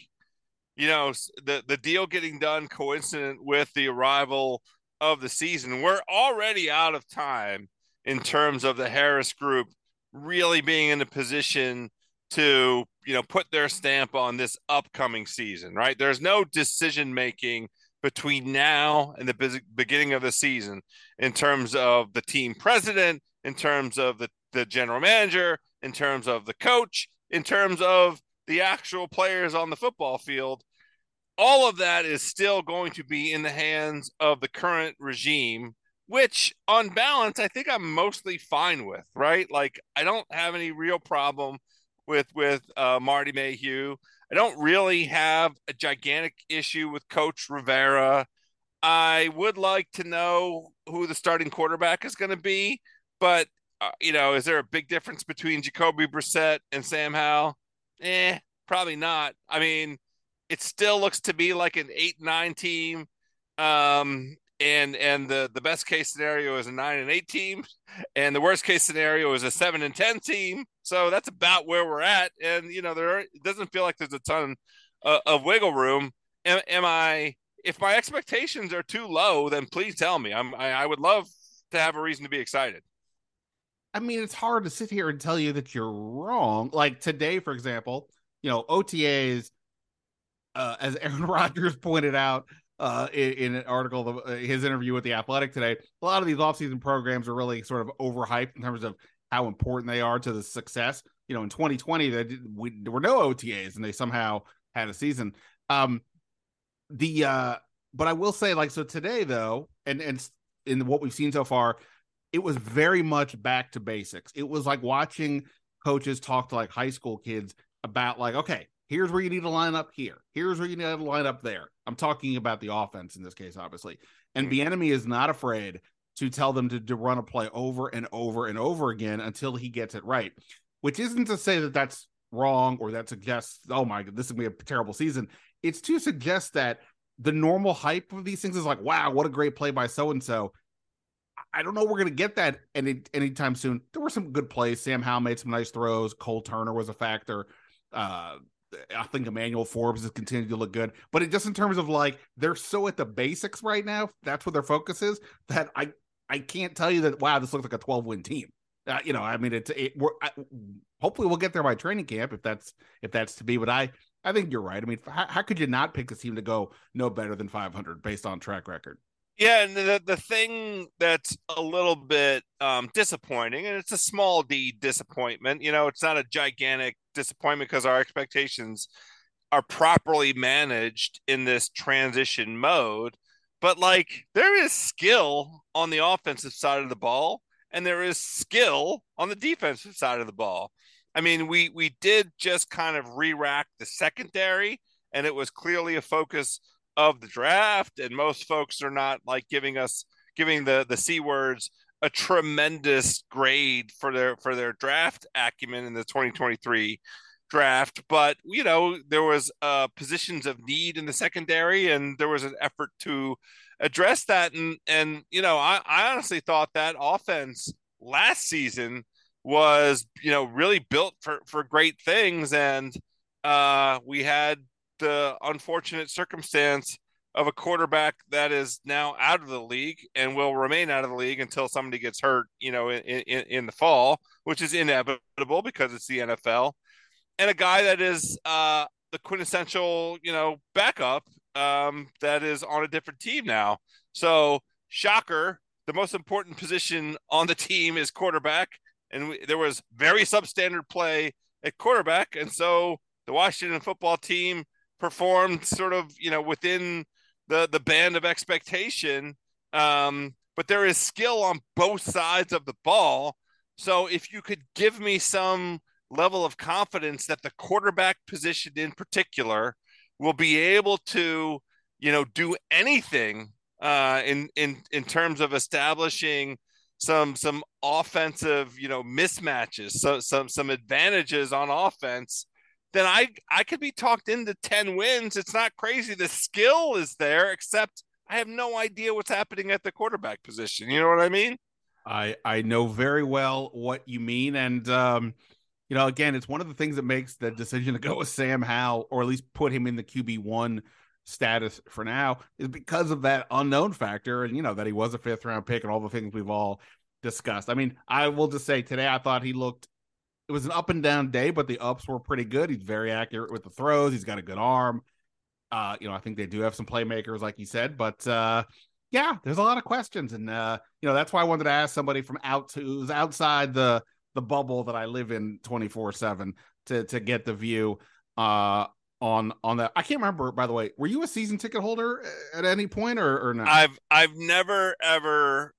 the deal getting done coincident with the arrival of the season. We're already out of time in terms of the Harris group really being in a position to, put their stamp on this upcoming season, right? There's no decision making between now and the beginning of the season in terms of the team president, in terms of the general manager, in terms of the coach, in terms of the actual players on the football field. All of that is still going to be in the hands of the current regime, which on balance, I think I'm mostly fine with, right? Like, I don't have any real problem with Marty Mayhew. I don't really have a gigantic issue with Coach Rivera. I would like to know who the starting quarterback is going to be, but is there a big difference between Jacoby Brissett and Sam Howell? Probably not. I mean, it still looks to be like an 8-9 team. And the best case scenario is a 9-8 team, and the worst case scenario is a 7-10 team. So that's about where we're at. And it doesn't feel like there's a ton of wiggle room. If my expectations are too low, then please tell me. I would love to have a reason to be excited. I mean, it's hard to sit here and tell you that you're wrong. Like today, for example, OTAs, as Aaron Rodgers pointed out in an article, his interview with The Athletic today, a lot of these offseason programs are really sort of overhyped in terms of how important they are to the success. In 2020, there were no OTAs and they somehow had a season. But I will say, so today though, and in what we've seen so far, it was very much back to basics. It was like watching coaches talk to high school kids about okay, here's where you need to line up here. Here's where you need to line up there. I'm talking about the offense in this case, obviously. And Bieniemy is not afraid to tell them to run a play over and over and over again until he gets it right, which isn't to say that that's wrong or that suggests, oh my God, this is going to be a terrible season. It's to suggest that the normal hype of these things is wow, what a great play by so-and-so. I don't know we're going to get that anytime soon. There were some good plays. Sam Howell made some nice throws. Cole Turner was a factor. I think Emmanuel Forbes has continued to look good, but it just in terms of they're so at the basics right now. That's what their focus is. That I can't tell you that. Wow, this looks like a 12-win team. I mean, hopefully we'll get there by training camp if that's to be. But I think you're right. I mean, how could you not pick this team to go no better than 500 based on track record? Yeah, and the thing that's a little bit disappointing, and it's a small d disappointment, it's not a gigantic disappointment because our expectations are properly managed in this transition mode. But there is skill on the offensive side of the ball, and there is skill on the defensive side of the ball. I mean, we did just kind of re-rack the secondary, and it was clearly a focus of the draft, and most folks are not giving the C words a tremendous grade for their draft acumen in the 2023 draft. But there was positions of need in the secondary, and there was an effort to address that. And I honestly thought that offense last season was really built for great things, and we had the unfortunate circumstance of a quarterback that is now out of the league and will remain out of the league until somebody gets hurt, in the fall, which is inevitable because it's the NFL, and a guy that is the quintessential, backup that is on a different team now. So shocker, the most important position on the team is quarterback, and there was very substandard play at quarterback, and so the Washington football team performed sort of, within the band of expectation. But there is skill on both sides of the ball. So if you could give me some level of confidence that the quarterback position in particular will be able to, do anything in terms of establishing some offensive, mismatches, so some advantages on offense, then I could be talked into 10 wins. It's not crazy. The skill is there, except I have no idea what's happening at the quarterback position. You know what I mean? I know very well what you mean, and again, it's one of the things that makes the decision to go with Sam Howell, or at least put him in the QB1 status for now, is because of that unknown factor, and that he was a 5th-round pick, and all the things we've all discussed. I mean, I will just say today, I thought it was an up and down day, but the ups were pretty good. He's very accurate with the throws. He's got a good arm. I think they do have some playmakers, like you said, but yeah, there's a lot of questions, and that's why I wanted to ask somebody who's outside the bubble that I live in 24/7 to get the view on that. I can't remember, by the way, were you a season ticket holder at any point or not? I've never ever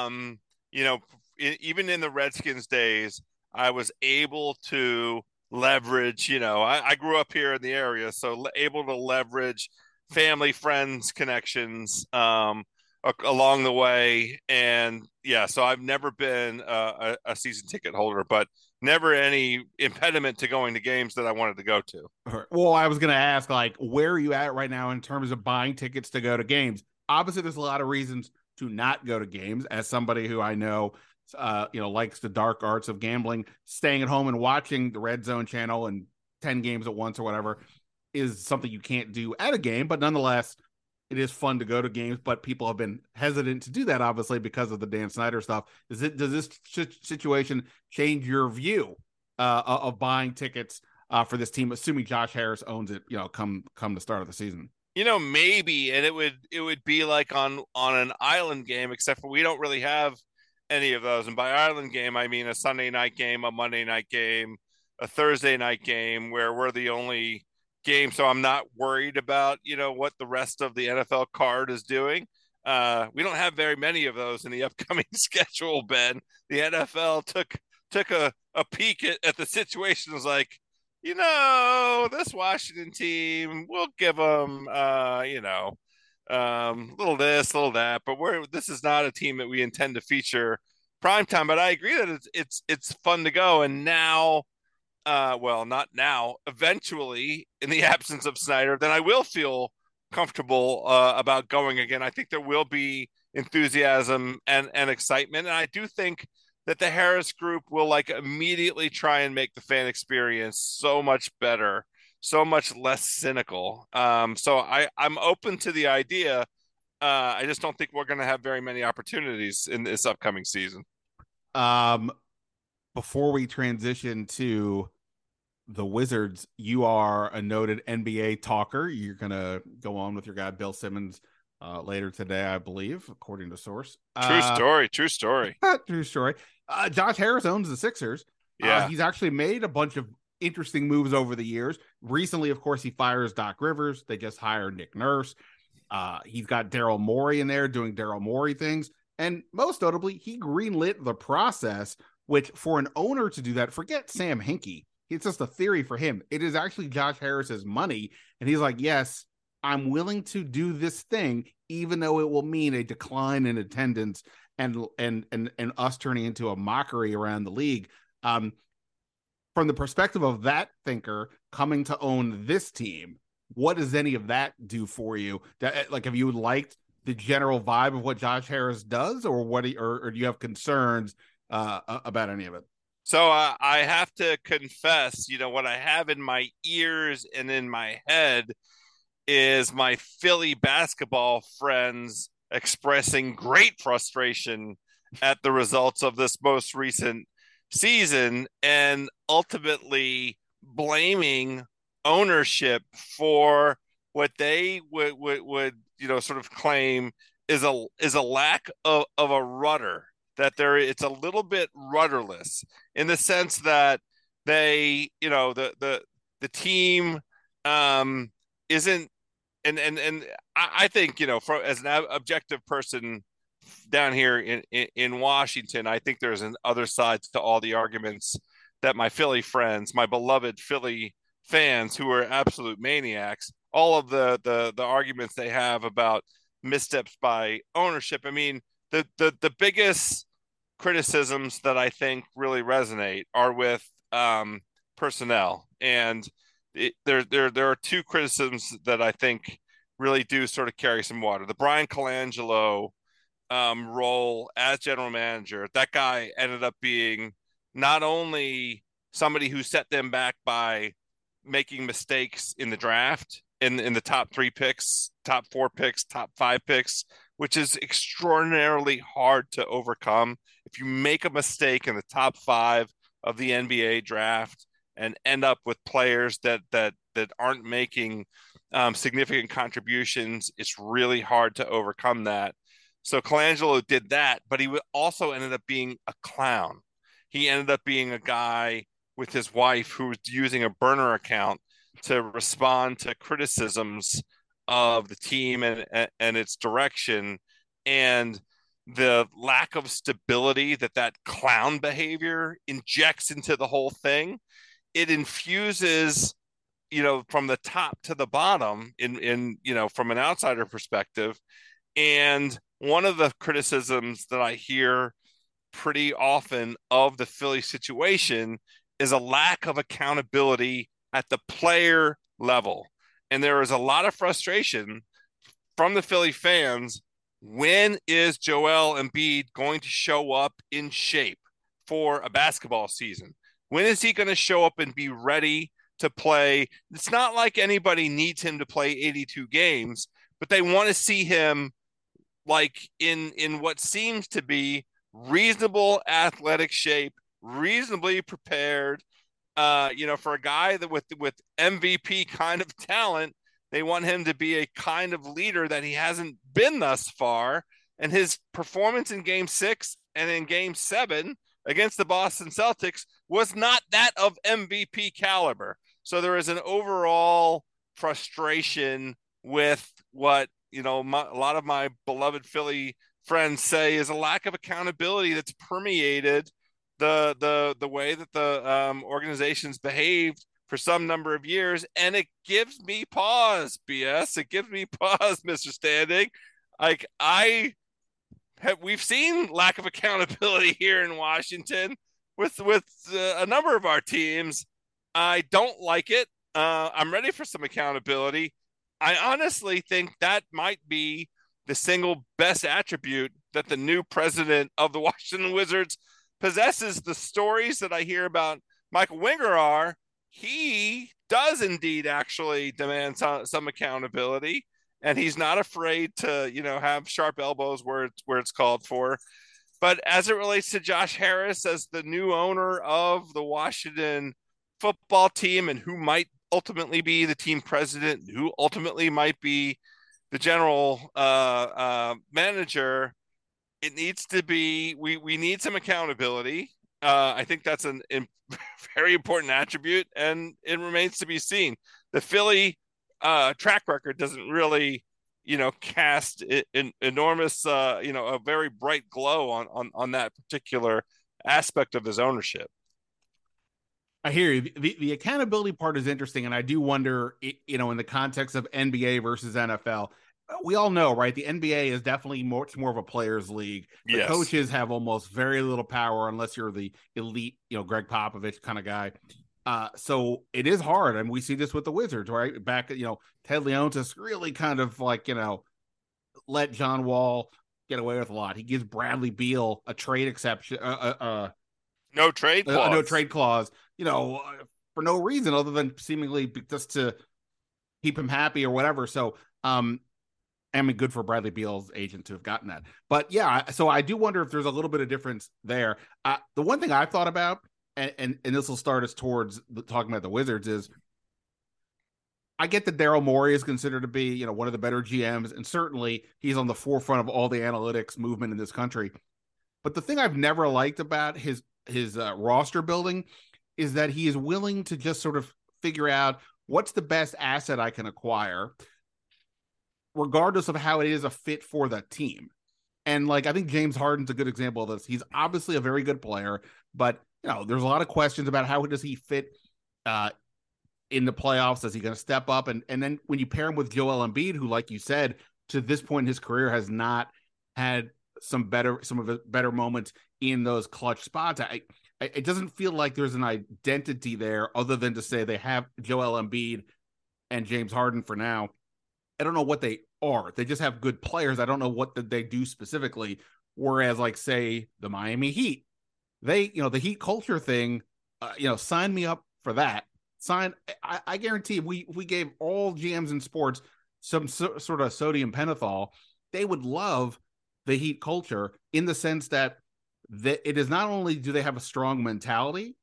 even in the Redskins days, I was able to leverage, I grew up here in the area, so able to leverage family, friends, connections along the way. And yeah, so I've never been a season ticket holder, but never any impediment to going to games that I wanted to go to. Well, I was going to ask, like, where are you at right now in terms of buying tickets to go to games? Obviously, there's a lot of reasons to not go to games. As somebody who I know, likes the dark arts of gambling, staying at home and watching the Red Zone channel and 10 games at once or whatever is something you can't do at a game. But nonetheless, it is fun to go to games, but people have been hesitant to do that, obviously, because of the Dan Snyder stuff. Does this situation change your view of buying tickets for this team, assuming Josh Harris owns it, come the start of the season? Maybe, and it would be like on an island game, except for we don't really have any of those. And by island game, I mean a Sunday night game, a Monday night game, a Thursday night game, where we're the only game. So I'm not worried about, what the rest of the NFL card is doing. We don't have very many of those in the upcoming schedule, Ben. The NFL took a peek at the situation, was like, this Washington team, we'll give them, little this, little that, but this is not a team that we intend to feature primetime. But I agree that it's fun to go. And now, well, not now, eventually, in the absence of Snyder, then I will feel comfortable about going again. I think there will be enthusiasm and excitement. And I do think that the Harris group will like immediately try and make the fan experience so much better, so much less cynical. So I'm open to the idea. I just don't think we're going to have very many opportunities in this upcoming season. Before we transition to the Wizards, you are a noted NBA talker. You're going to go on with your guy, Bill Simmons, later today, I believe, according to source. True story. True story. Josh Harris owns the Sixers. Yeah. He's actually made a bunch of interesting moves over the years. Recently, of course, he fires Doc Rivers. They just hired Nick Nurse. He's got Daryl Morey in there doing Daryl Morey things. And most notably, he greenlit the process, which for an owner to do that, forget Sam Hinkie. It's just a theory for him. It is actually Josh Harris's money. And he's like, yes, I'm willing to do this thing, even though it will mean a decline in attendance and us turning into a mockery around the league. From the perspective of that thinker coming to own this team, what does any of that do for you? Like, have you liked the general vibe of what Josh Harris does, or or do you have concerns about any of it? So I have to confess, what I have in my ears and in my head is my Philly basketball friends expressing great frustration at the results of this most recent season, and ultimately blaming ownership for what they would sort of claim is a lack of a rudder. That it's a little bit rudderless in the sense that they, the team isn't, and I think, as an objective person down here in Washington, I think there's an other side to all the arguments that my Philly friends, my beloved Philly fans who are absolute maniacs, all of the arguments they have about missteps by ownership. I mean, the biggest criticisms that I think really resonate are with personnel, and there are two criticisms that I think really do sort of carry some water. The Brian Colangelo role as general manager, that guy ended up being not only somebody who set them back by making mistakes in the draft, in the top 3 picks, top 4 picks, top 5 picks, which is extraordinarily hard to overcome. If you make a mistake in the top 5 of the NBA draft and end up with players that aren't making significant contributions, it's really hard to overcome that. So Colangelo did that, but he also ended up being a clown. He ended up being a guy with his wife who was using a burner account to respond to criticisms of the team and its direction, and the lack of stability that clown behavior injects into the whole thing. It infuses, from the top to the bottom in from an outsider perspective. And one of the criticisms that I hear pretty often of the Philly situation is a lack of accountability at the player level. And there is a lot of frustration from the Philly fans. When is Joel Embiid going to show up in shape for a basketball season? When is he going to show up and be ready to play? It's not like anybody needs him to play 82 games, but they want to see him like in what seems to be reasonable athletic shape, reasonably prepared. For a guy that with MVP kind of talent, they want him to be a kind of leader that he hasn't been thus far. And his performance in Game 6 and in Game 7 against the Boston Celtics was not that of MVP caliber. So there is an overall frustration with what, a lot of my beloved Philly friends say is a lack of accountability that's permeated the way that the organization's behaved for some number of years. And it gives me pause, BS. It gives me pause, Mr. Standing. Like we've seen lack of accountability here in Washington with a number of our teams. I don't like it. I'm ready for some accountability. I honestly think that might be the single best attribute that the new president of the Washington Wizards possesses. The stories that I hear about Michael Winger are, he does indeed actually demand some accountability, and he's not afraid to, have sharp elbows where it's called for. But as it relates to Josh Harris as the new owner of the Washington football team, and who might ultimately be the team president, who ultimately might be the general manager, it needs to be, we need some accountability. I think that's a very important attribute, and it remains to be seen. The Philly track record doesn't really, cast an enormous, a very bright glow on that particular aspect of his ownership. I hear you. The accountability part is interesting, and I do wonder, in the context of NBA versus NFL, we all know, right? The NBA is definitely much more of a players' league. The Yes. Coaches have almost very little power unless you're the elite, Greg Popovich kind of guy. So it is hard, and we see this with the Wizards, right? Back, Ted Leonsis really kind of like, let John Wall get away with a lot. He gives Bradley Beal a trade exception, No trade clause. no trade clause, for no reason other than seemingly just to keep him happy or whatever. So, good for Bradley Beal's agent to have gotten that. But yeah, so I do wonder if there's a little bit of difference there. The one thing I've thought about, and this will start us towards talking about the Wizards, is I get that Daryl Morey is considered to be, one of the better GMs, and certainly he's on the forefront of all the analytics movement in this country. But the thing I've never liked about his roster building is that he is willing to just sort of figure out what's the best asset I can acquire, regardless of how it is a fit for the team. And like, I think James Harden's a good example of this. He's obviously a very good player, but there's a lot of questions about how does he fit in the playoffs. Is he going to step up? And then when you pair him with Joel Embiid, who, like you said, to this point in his career has not had some of his better moments in those clutch spots. It doesn't feel like there's an identity there other than to say they have Joel Embiid and James Harden for now. I don't know what they are. They just have good players. I don't know what they do specifically. Whereas, like, say, the Miami Heat, they, the Heat culture thing, sign me up for that. I guarantee we gave all GMs in sports some sort of sodium pentothal, they would love the Heat culture in the sense that it is not only do they have a strong mentality,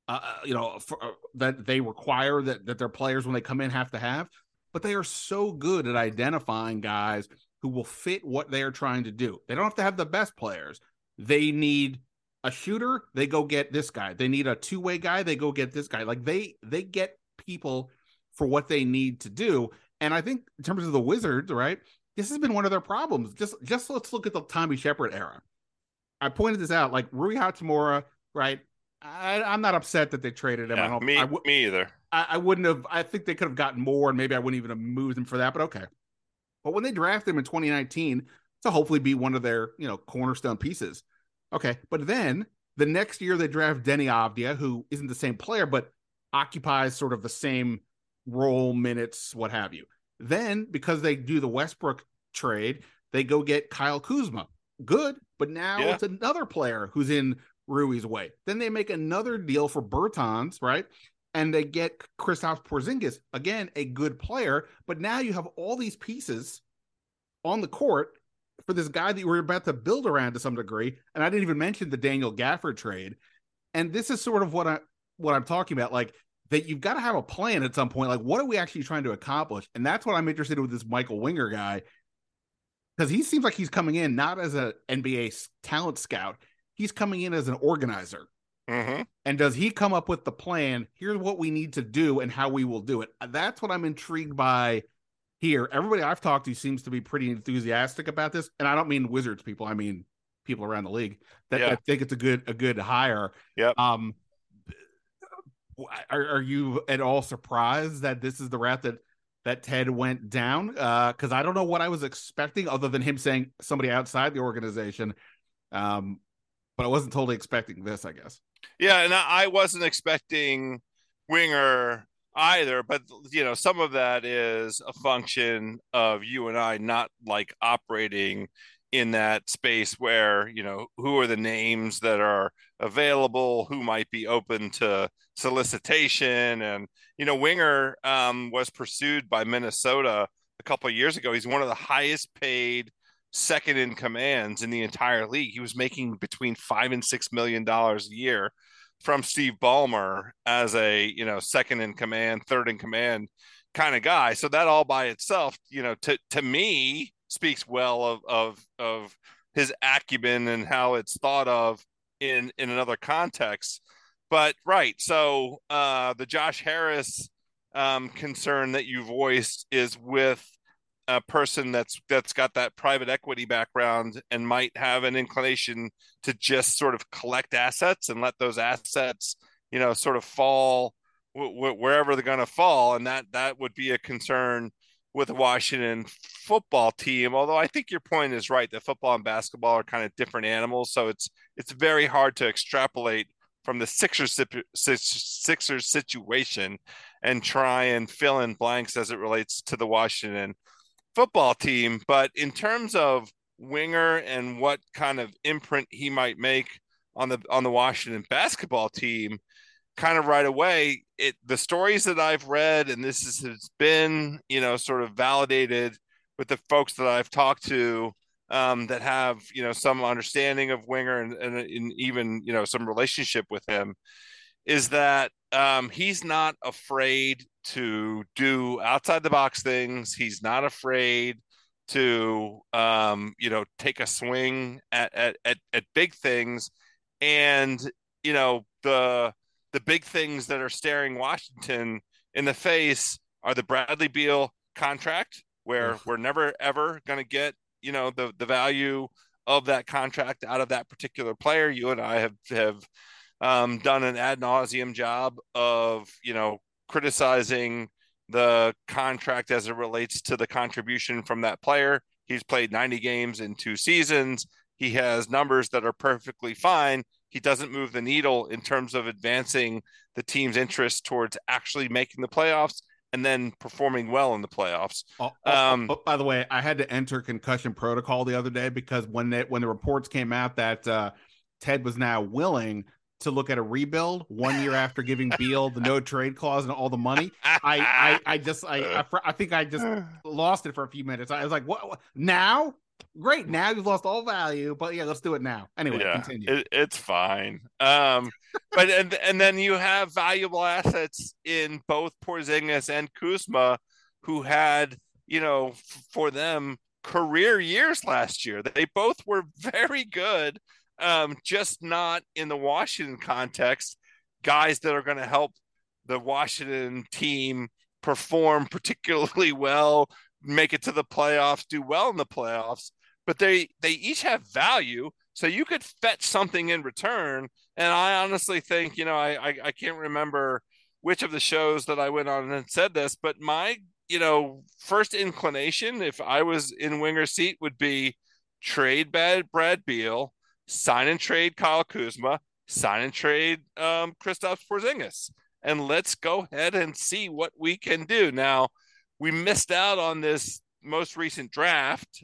that they require that their players when they come in have to have, but they are so good at identifying guys who will fit what they are trying to do. They don't have to have the best players. They need a shooter, they go get this guy. They need a two-way guy, they go get this guy. Like they get people for what they need to do. And I think in terms of the Wizards, right, this has been one of their problems. Just let's look at the Tommy Shepard era. I pointed this out, like Rui Hachimura, right? I'm not upset that they traded him. Yeah, me either. I wouldn't have. I think they could have gotten more, and maybe I wouldn't even have moved him for that. But okay. But when they drafted him in 2019 to hopefully be one of their cornerstone pieces, okay. But then the next year they draft Denny Avdia, who isn't the same player but occupies sort of the same role, minutes, what have you. Then because they do the Westbrook trade, they go get Kyle Kuzma. Good, but now it's another player who's in Rui's way. Then they make another deal for Bertans, right? And they get Kristaps Porzingis, again, a good player. But now you have all these pieces on the court for this guy that you were about to build around to some degree. And I didn't even mention the Daniel Gafford trade. And this is sort of what I'm talking about. Like, that you've got to have a plan at some point. Like, what are we actually trying to accomplish? And that's what I'm interested in with this Michael Winger guy. Because he seems like he's coming in not as an NBA talent scout. He's coming in as an organizer. Mm-hmm. And does he come up with the plan? Here's what we need to do and how we will do it. That's what I'm intrigued by here. Everybody I've talked to seems to be pretty enthusiastic about this. And I don't mean Wizards people. I mean people around the league that think it's a good hire. Yep. Are you at all surprised that this is the route that Ted went down? Because I don't know what I was expecting other than him saying somebody outside the organization. But I wasn't totally expecting this, I guess. Yeah, and I wasn't expecting Winger either, but some of that is a function of you and I not like operating in that space where, who are the names that are available, who might be open to solicitation. And, Winger was pursued by Minnesota a couple of years ago. He's one of the highest paid second in commands in the entire league. He was making between $5 and $6 million a year from Steve Ballmer as a, second in command, third in command kind of guy. So that all by itself, to me speaks well of his acumen and how it's thought of in another context. But right. So the Josh Harris concern that you voiced is with a person that's got that private equity background and might have an inclination to just sort of collect assets and let those assets, sort of fall wherever they're going to fall. And that would be a concern with the Washington football team. Although I think your point is right that football and basketball are kind of different animals. So it's very hard to extrapolate from the Sixers situation and try and fill in blanks as it relates to the Washington football team. But in terms of Winger and what kind of imprint he might make on the Washington basketball team, kind of right away, the stories that I've read, and this has been, sort of validated with the folks that I've talked to that have, some understanding of Winger and even, some relationship with him, is that he's not afraid to do outside the box things. He's not afraid to, take a swing at big things. And, the big things that are staring Washington in the face are the Bradley Beal contract, where we're never, ever going to get, the value of that contract out of that particular player. You and I have done an ad nauseum job of, criticizing the contract as it relates to the contribution from that player. He's played 90 games in 2 seasons. He has numbers that are perfectly fine. He doesn't move the needle in terms of advancing the team's interest towards actually making the playoffs and then performing well in the playoffs. By the way, I had to enter concussion protocol the other day because when the reports came out that Ted was now willing to look at a rebuild 1 year after giving Beal the no trade clause and all the money, I think I just lost it for a few minutes. I was like, what now? Great, now you've lost all value, but yeah, let's do it now. Anyway, continue. It's fine. But and then you have valuable assets in both Porzingis and Kuzma, who had, for them, career years last year. They both were very good, just not in the Washington context. Guys that are going to help the Washington team perform particularly well, make it to the playoffs, do well in the playoffs, but they each have value, so you could fetch something in return. And I honestly think, I can't remember which of the shows that I went on and said this, but my, first inclination, if I was in Winger's seat, would be trade Brad Beal, sign and trade Kyle Kuzma, sign and trade Kristaps Porzingis, and let's go ahead and see what we can do. Now, we missed out on this most recent draft,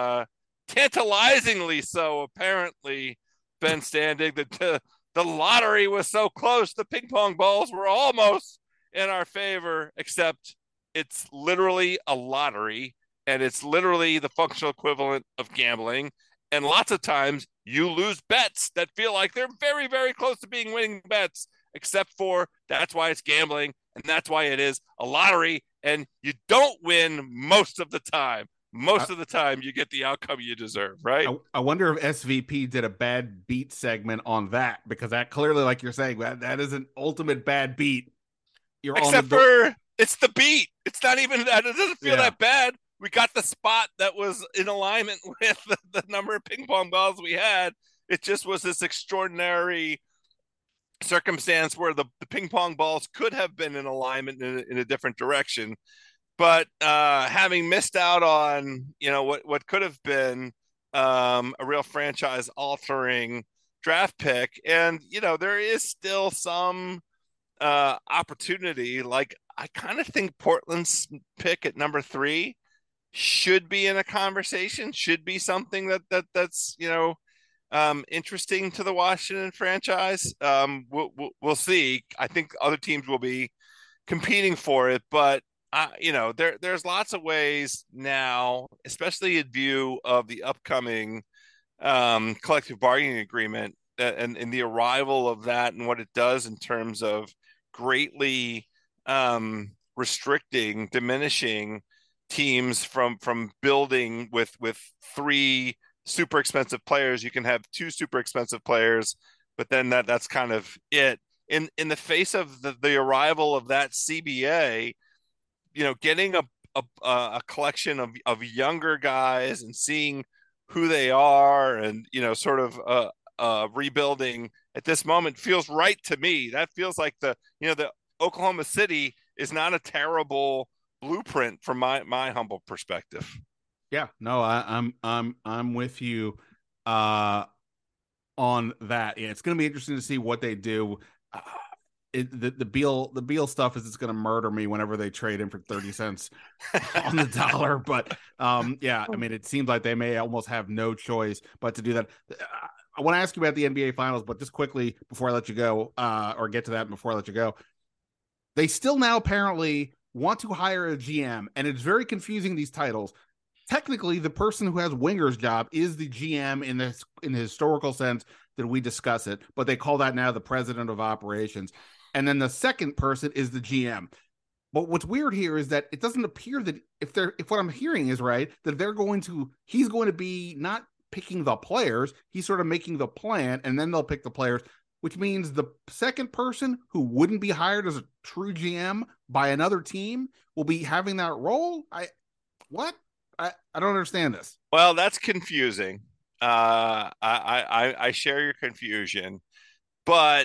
tantalizingly so, apparently, Ben Standig, that the lottery was so close. The ping pong balls were almost in our favor, except it's literally a lottery, and it's literally the functional equivalent of gambling. And lots of times you lose bets that feel like they're very, very close to being winning bets, except for that's why it's gambling, and that's why it is a lottery. And you don't win most of the time. Most of the time, you get the outcome you deserve, right? I wonder if SVP did a bad beat segment on that, because that clearly, like you're saying, that is an ultimate bad beat. Except for it's the beat. It's not even that. It doesn't feel that bad. We got the spot that was in alignment with the number of ping pong balls we had. It just was this extraordinary circumstance where the ping pong balls could have been in alignment in a different direction. But having missed out on, what could have been a real franchise altering draft pick. And, there is still some opportunity. Like, I kind of think Portland's pick at number 3 should be in a conversation, should be something that's interesting to the Washington franchise. We'll see. I think other teams will be competing for it, but there's lots of ways now, especially in view of the upcoming collective bargaining agreement and the arrival of that and what it does in terms of greatly diminishing teams from building with 3 super expensive players. You can have 2 super expensive players, but then that's kind of it. In the face of the arrival of that CBA, getting a collection of younger guys and seeing who they are and, sort of rebuilding at this moment feels right to me. That feels like the Oklahoma City is not a terrible blueprint from my humble perspective. Yeah, no, I'm with you on that. Yeah, it's going to be interesting to see what they do. The Beal stuff is just going to murder me whenever they trade him for 30 cents on the dollar. But yeah, I mean, it seems like they may almost have no choice but to do that. I want to ask you about the NBA Finals, but just quickly before I let you go, or get to that before I let you go, they still now apparently want to hire a GM, and it's very confusing, these titles. Technically, the person who has Winger's job is the GM in the historical sense that we discuss it, but they call that now the president of operations. And then the second person is the GM. But what's weird here is that it doesn't appear that if what I'm hearing is right, that he's going to be not picking the players, he's sort of making the plan, and then they'll pick the players, which means the second person who wouldn't be hired as a true GM by another team will be having that role. I don't understand this. Well, that's confusing. I share your confusion, but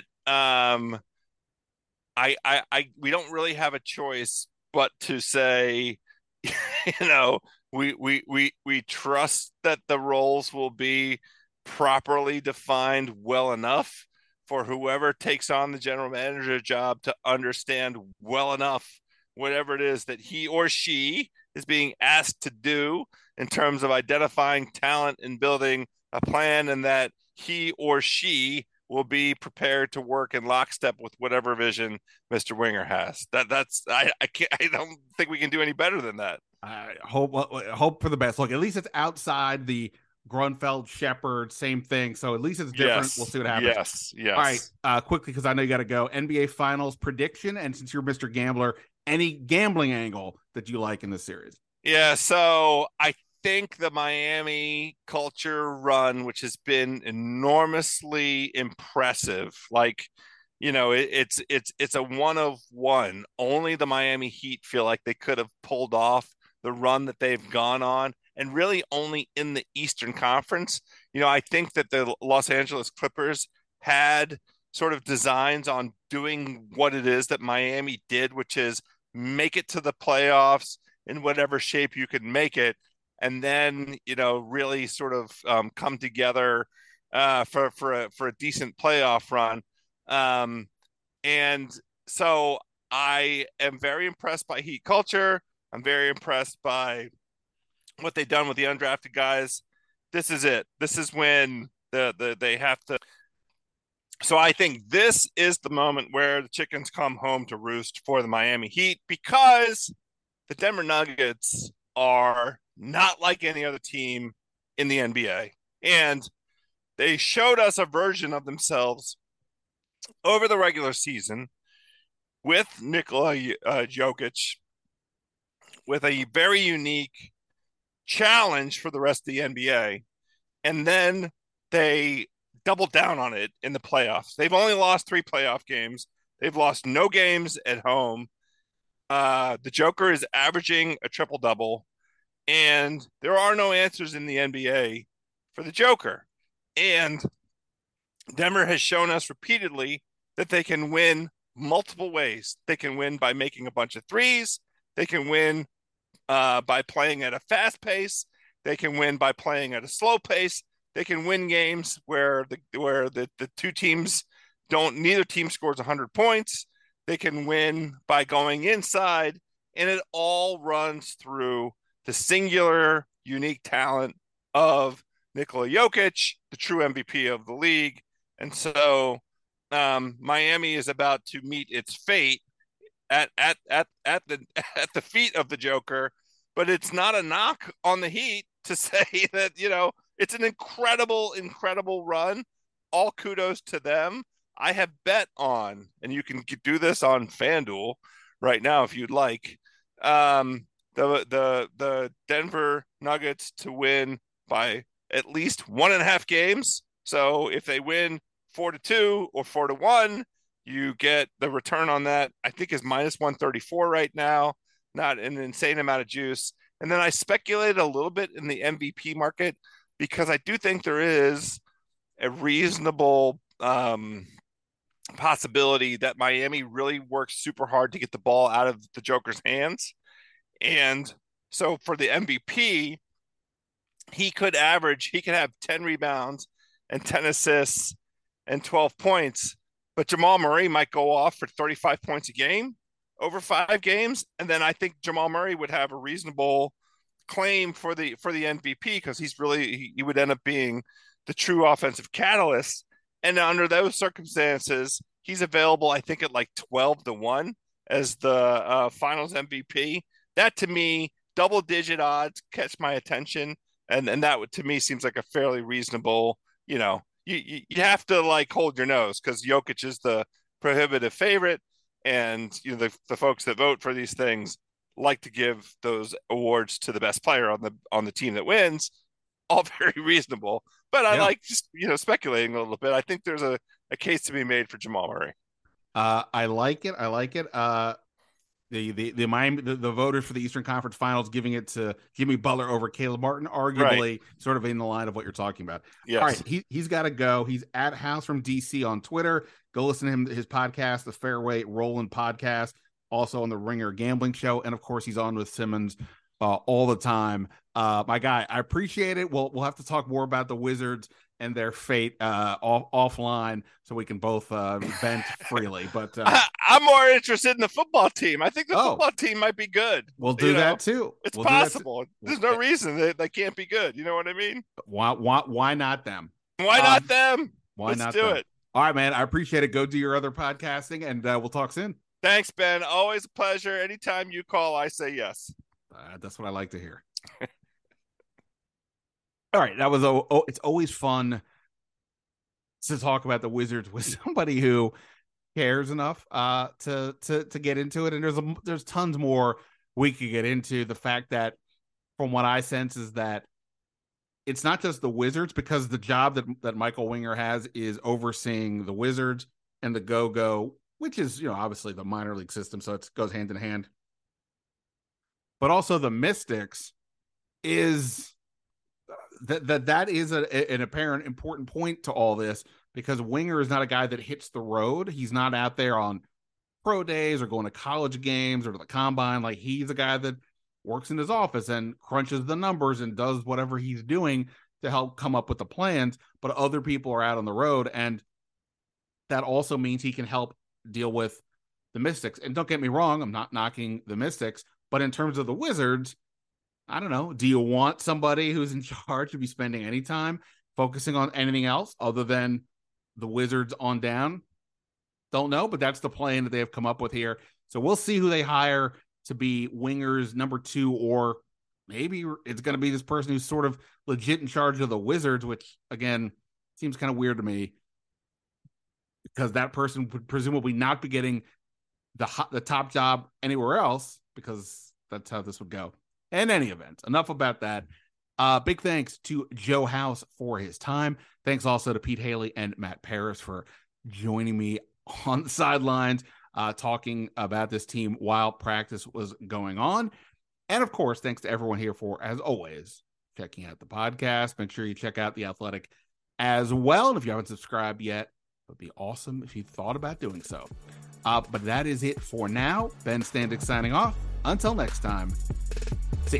we don't really have a choice but to say, you know, we trust that the roles will be properly defined well enough for whoever takes on the general manager job to understand well enough whatever it is that he or she is being asked to do in terms of identifying talent and building a plan, and that he or she will be prepared to work in lockstep with whatever vision Mr. Winger has. That's I can't I don't think we can do any better than that. I hope for the best. Look, at least it's outside the Grunfeld Shepard, same thing. So at least it's different. Yes. We'll see what happens. Yes. All right, quickly, because I know you got to go. NBA Finals prediction, and since you're Mr. Gambler, any gambling angle that you like in this series? Yeah, so I think the Miami culture run, which has been enormously impressive, like, it's a one of one. Only the Miami Heat feel like they could have pulled off the run that they've gone on, and really only in the Eastern Conference. I think that the Los Angeles Clippers had sort of designs on doing what it is that Miami did, which is make it to the playoffs in whatever shape you can make it, and then really sort of come together for a decent playoff run. Um, and so I am very impressed by Heat culture. I'm very impressed by what they've done with the undrafted guys. This is it. This is when they have to. So I think this is the moment where the chickens come home to roost for the Miami Heat, because the Denver Nuggets are not like any other team in the NBA. And they showed us a version of themselves over the regular season with Nikola Jokic, with a very unique challenge for the rest of the NBA. And then they doubled down on it in the playoffs. They've only lost 3 playoff games. They've lost no games at home. The Joker is averaging a triple double, and there are no answers in the NBA for the Joker. And Denver has shown us repeatedly that they can win multiple ways. They can win by making a bunch of threes. They can win by playing at a fast pace. They can win by playing at a slow pace. They can win games where the two teams neither team scores 100 points. They can win by going inside, and it all runs through the singular, unique talent of Nikola Jokic, the true MVP of the league. And so Miami is about to meet its fate at the feet of the Joker, but it's not a knock on the Heat to say that it's an incredible run. All kudos to them. I have bet on, and you can do this on FanDuel right now if you'd like, the Denver Nuggets to win by at least 1.5 games. So if they win 4-2 or 4-1, you get the return on that. I think is -134 right now. Not an insane amount of juice. And then I speculated a little bit in the MVP market, because I do think there is a reasonable possibility that Miami really works super hard to get the ball out of the Joker's hands. And so for the MVP, he could have 10 rebounds and 10 assists and 12 points, but Jamal Murray might go off for 35 points a game over 5 games. And then I think Jamal Murray would have a reasonable claim for the MVP, because he would end up being the true offensive catalyst. And under those circumstances, he's available, I think, at like 12-1 as the finals MVP. That to me, double-digit odds catch my attention, and that to me seems like a fairly reasonable. You have to like hold your nose, because Jokic is the prohibitive favorite, and the folks that vote for these things like to give those awards to the best player on the team that wins. All very reasonable, but I like just speculating a little bit. I think there's a case to be made for Jamal Murray. I like it. the Miami the voters for the Eastern Conference Finals giving it to Jimmy Butler over Caleb Martin, arguably sort of in the line of what you're talking about. Yes. All right, he's got to go. He's at House from DC on Twitter. Go listen to him, his podcast, the Fairway Rollin' Podcast, also on the Ringer Gambling Show, and of course he's on with Simmons all the time. My guy, I appreciate it. We'll have to talk more about the Wizards and their fate offline, so we can both vent freely. But I'm more interested in the football team. I think the football team might be good. We'll do that too. It's possible. There's no reason they can't be good. You know what I mean? Why not them? Why not them? Let's do it. All right, man. I appreciate it. Go do your other podcasting, and we'll talk soon. Thanks, Ben. Always a pleasure. Anytime you call, I say yes. That's what I like to hear. All right, that was it's always fun to talk about the Wizards with somebody who cares enough to get into it, and there's tons more we could get into. The fact that, from what I sense, is that it's not just the Wizards, because the job that Michael Winger has is overseeing the Wizards and the Go-Go, which is, obviously the minor league system, so it goes hand in hand. But also the Mystics is that is an apparent important point to all this, because Winger is not a guy that hits the road. He's not out there on pro days or going to college games or to the combine. Like, he's a guy that works in his office and crunches the numbers and does whatever he's doing to help come up with the plans. But other people are out on the road, and that also means he can help deal with the Mystics. And don't get me wrong, I'm not knocking the Mystics, but in terms of the Wizards, I don't know. Do you want somebody who's in charge to be spending any time focusing on anything else other than the Wizards on down? Don't know, but that's the plan that they have come up with here. So we'll see who they hire to be Winger's number 2, or maybe it's going to be this person who's sort of legit in charge of the Wizards, which, again, seems kind of weird to me, because that person would presumably not be getting the top job anywhere else, because that's how this would go. In any event, enough about that. Big thanks to Joe House for his time. Thanks also to Pete Haley and Matt Paris for joining me on the sidelines, talking about this team while practice was going on. And of course, thanks to everyone here for, as always, checking out the podcast. Make sure you check out The Athletic as well. And if you haven't subscribed yet, it would be awesome if you thought about doing so. But that is it for now. Ben Standig signing off. Until next time, see ya.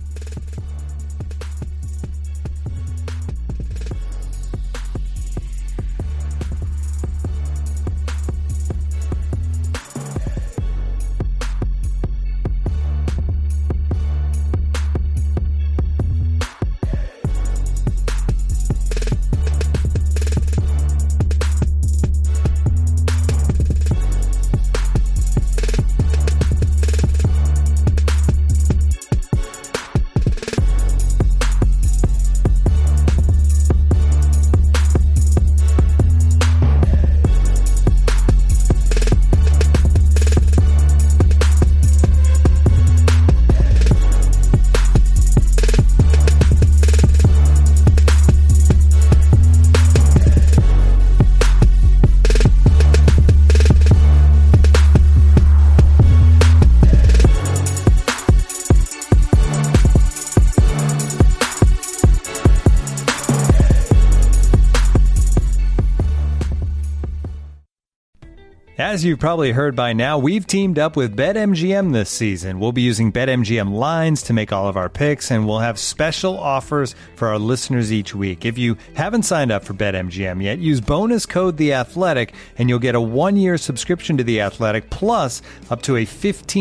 As you've probably heard by now, we've teamed up with BetMGM this season. We'll be using BetMGM lines to make all of our picks, and we'll have special offers for our listeners each week. If you haven't signed up for BetMGM yet, use bonus code The Athletic, and you'll get a 1-year subscription to The Athletic, plus up to a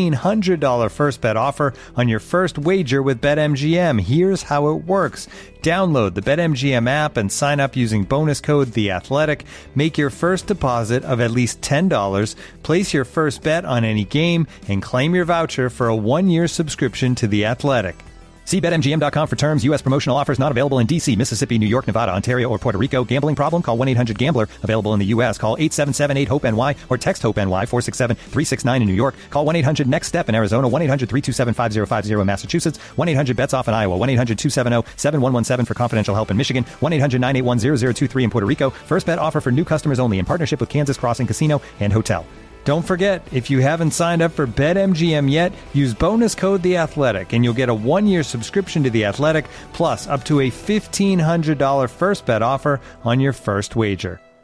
$1,500 first bet offer on your first wager with BetMGM. Here's how it works. Download the BetMGM app and sign up using bonus code The Athletic. Make your first deposit of at least $10. Place your first bet on any game and claim your voucher for a 1-year subscription to The Athletic. See BetMGM.com for terms. U.S. promotional offers not available in D.C., Mississippi, New York, Nevada, Ontario, or Puerto Rico. Gambling problem? Call 1-800-GAMBLER. Available in the U.S. Call 877-8-HOPE-NY or text HOPE-NY 467-369 in New York. Call 1-800-NEXT-STEP in Arizona. 1-800-327-5050 in Massachusetts. 1-800-BETS-OFF in Iowa. 1-800-270-7117 for confidential help in Michigan. 1-800-981-0023 in Puerto Rico. First bet offer for new customers only in partnership with Kansas Crossing Casino and Hotel. Don't forget, if you haven't signed up for BetMGM yet, use bonus code The Athletic, and you'll get a 1-year subscription to The Athletic, plus up to a $1,500 first bet offer on your first wager.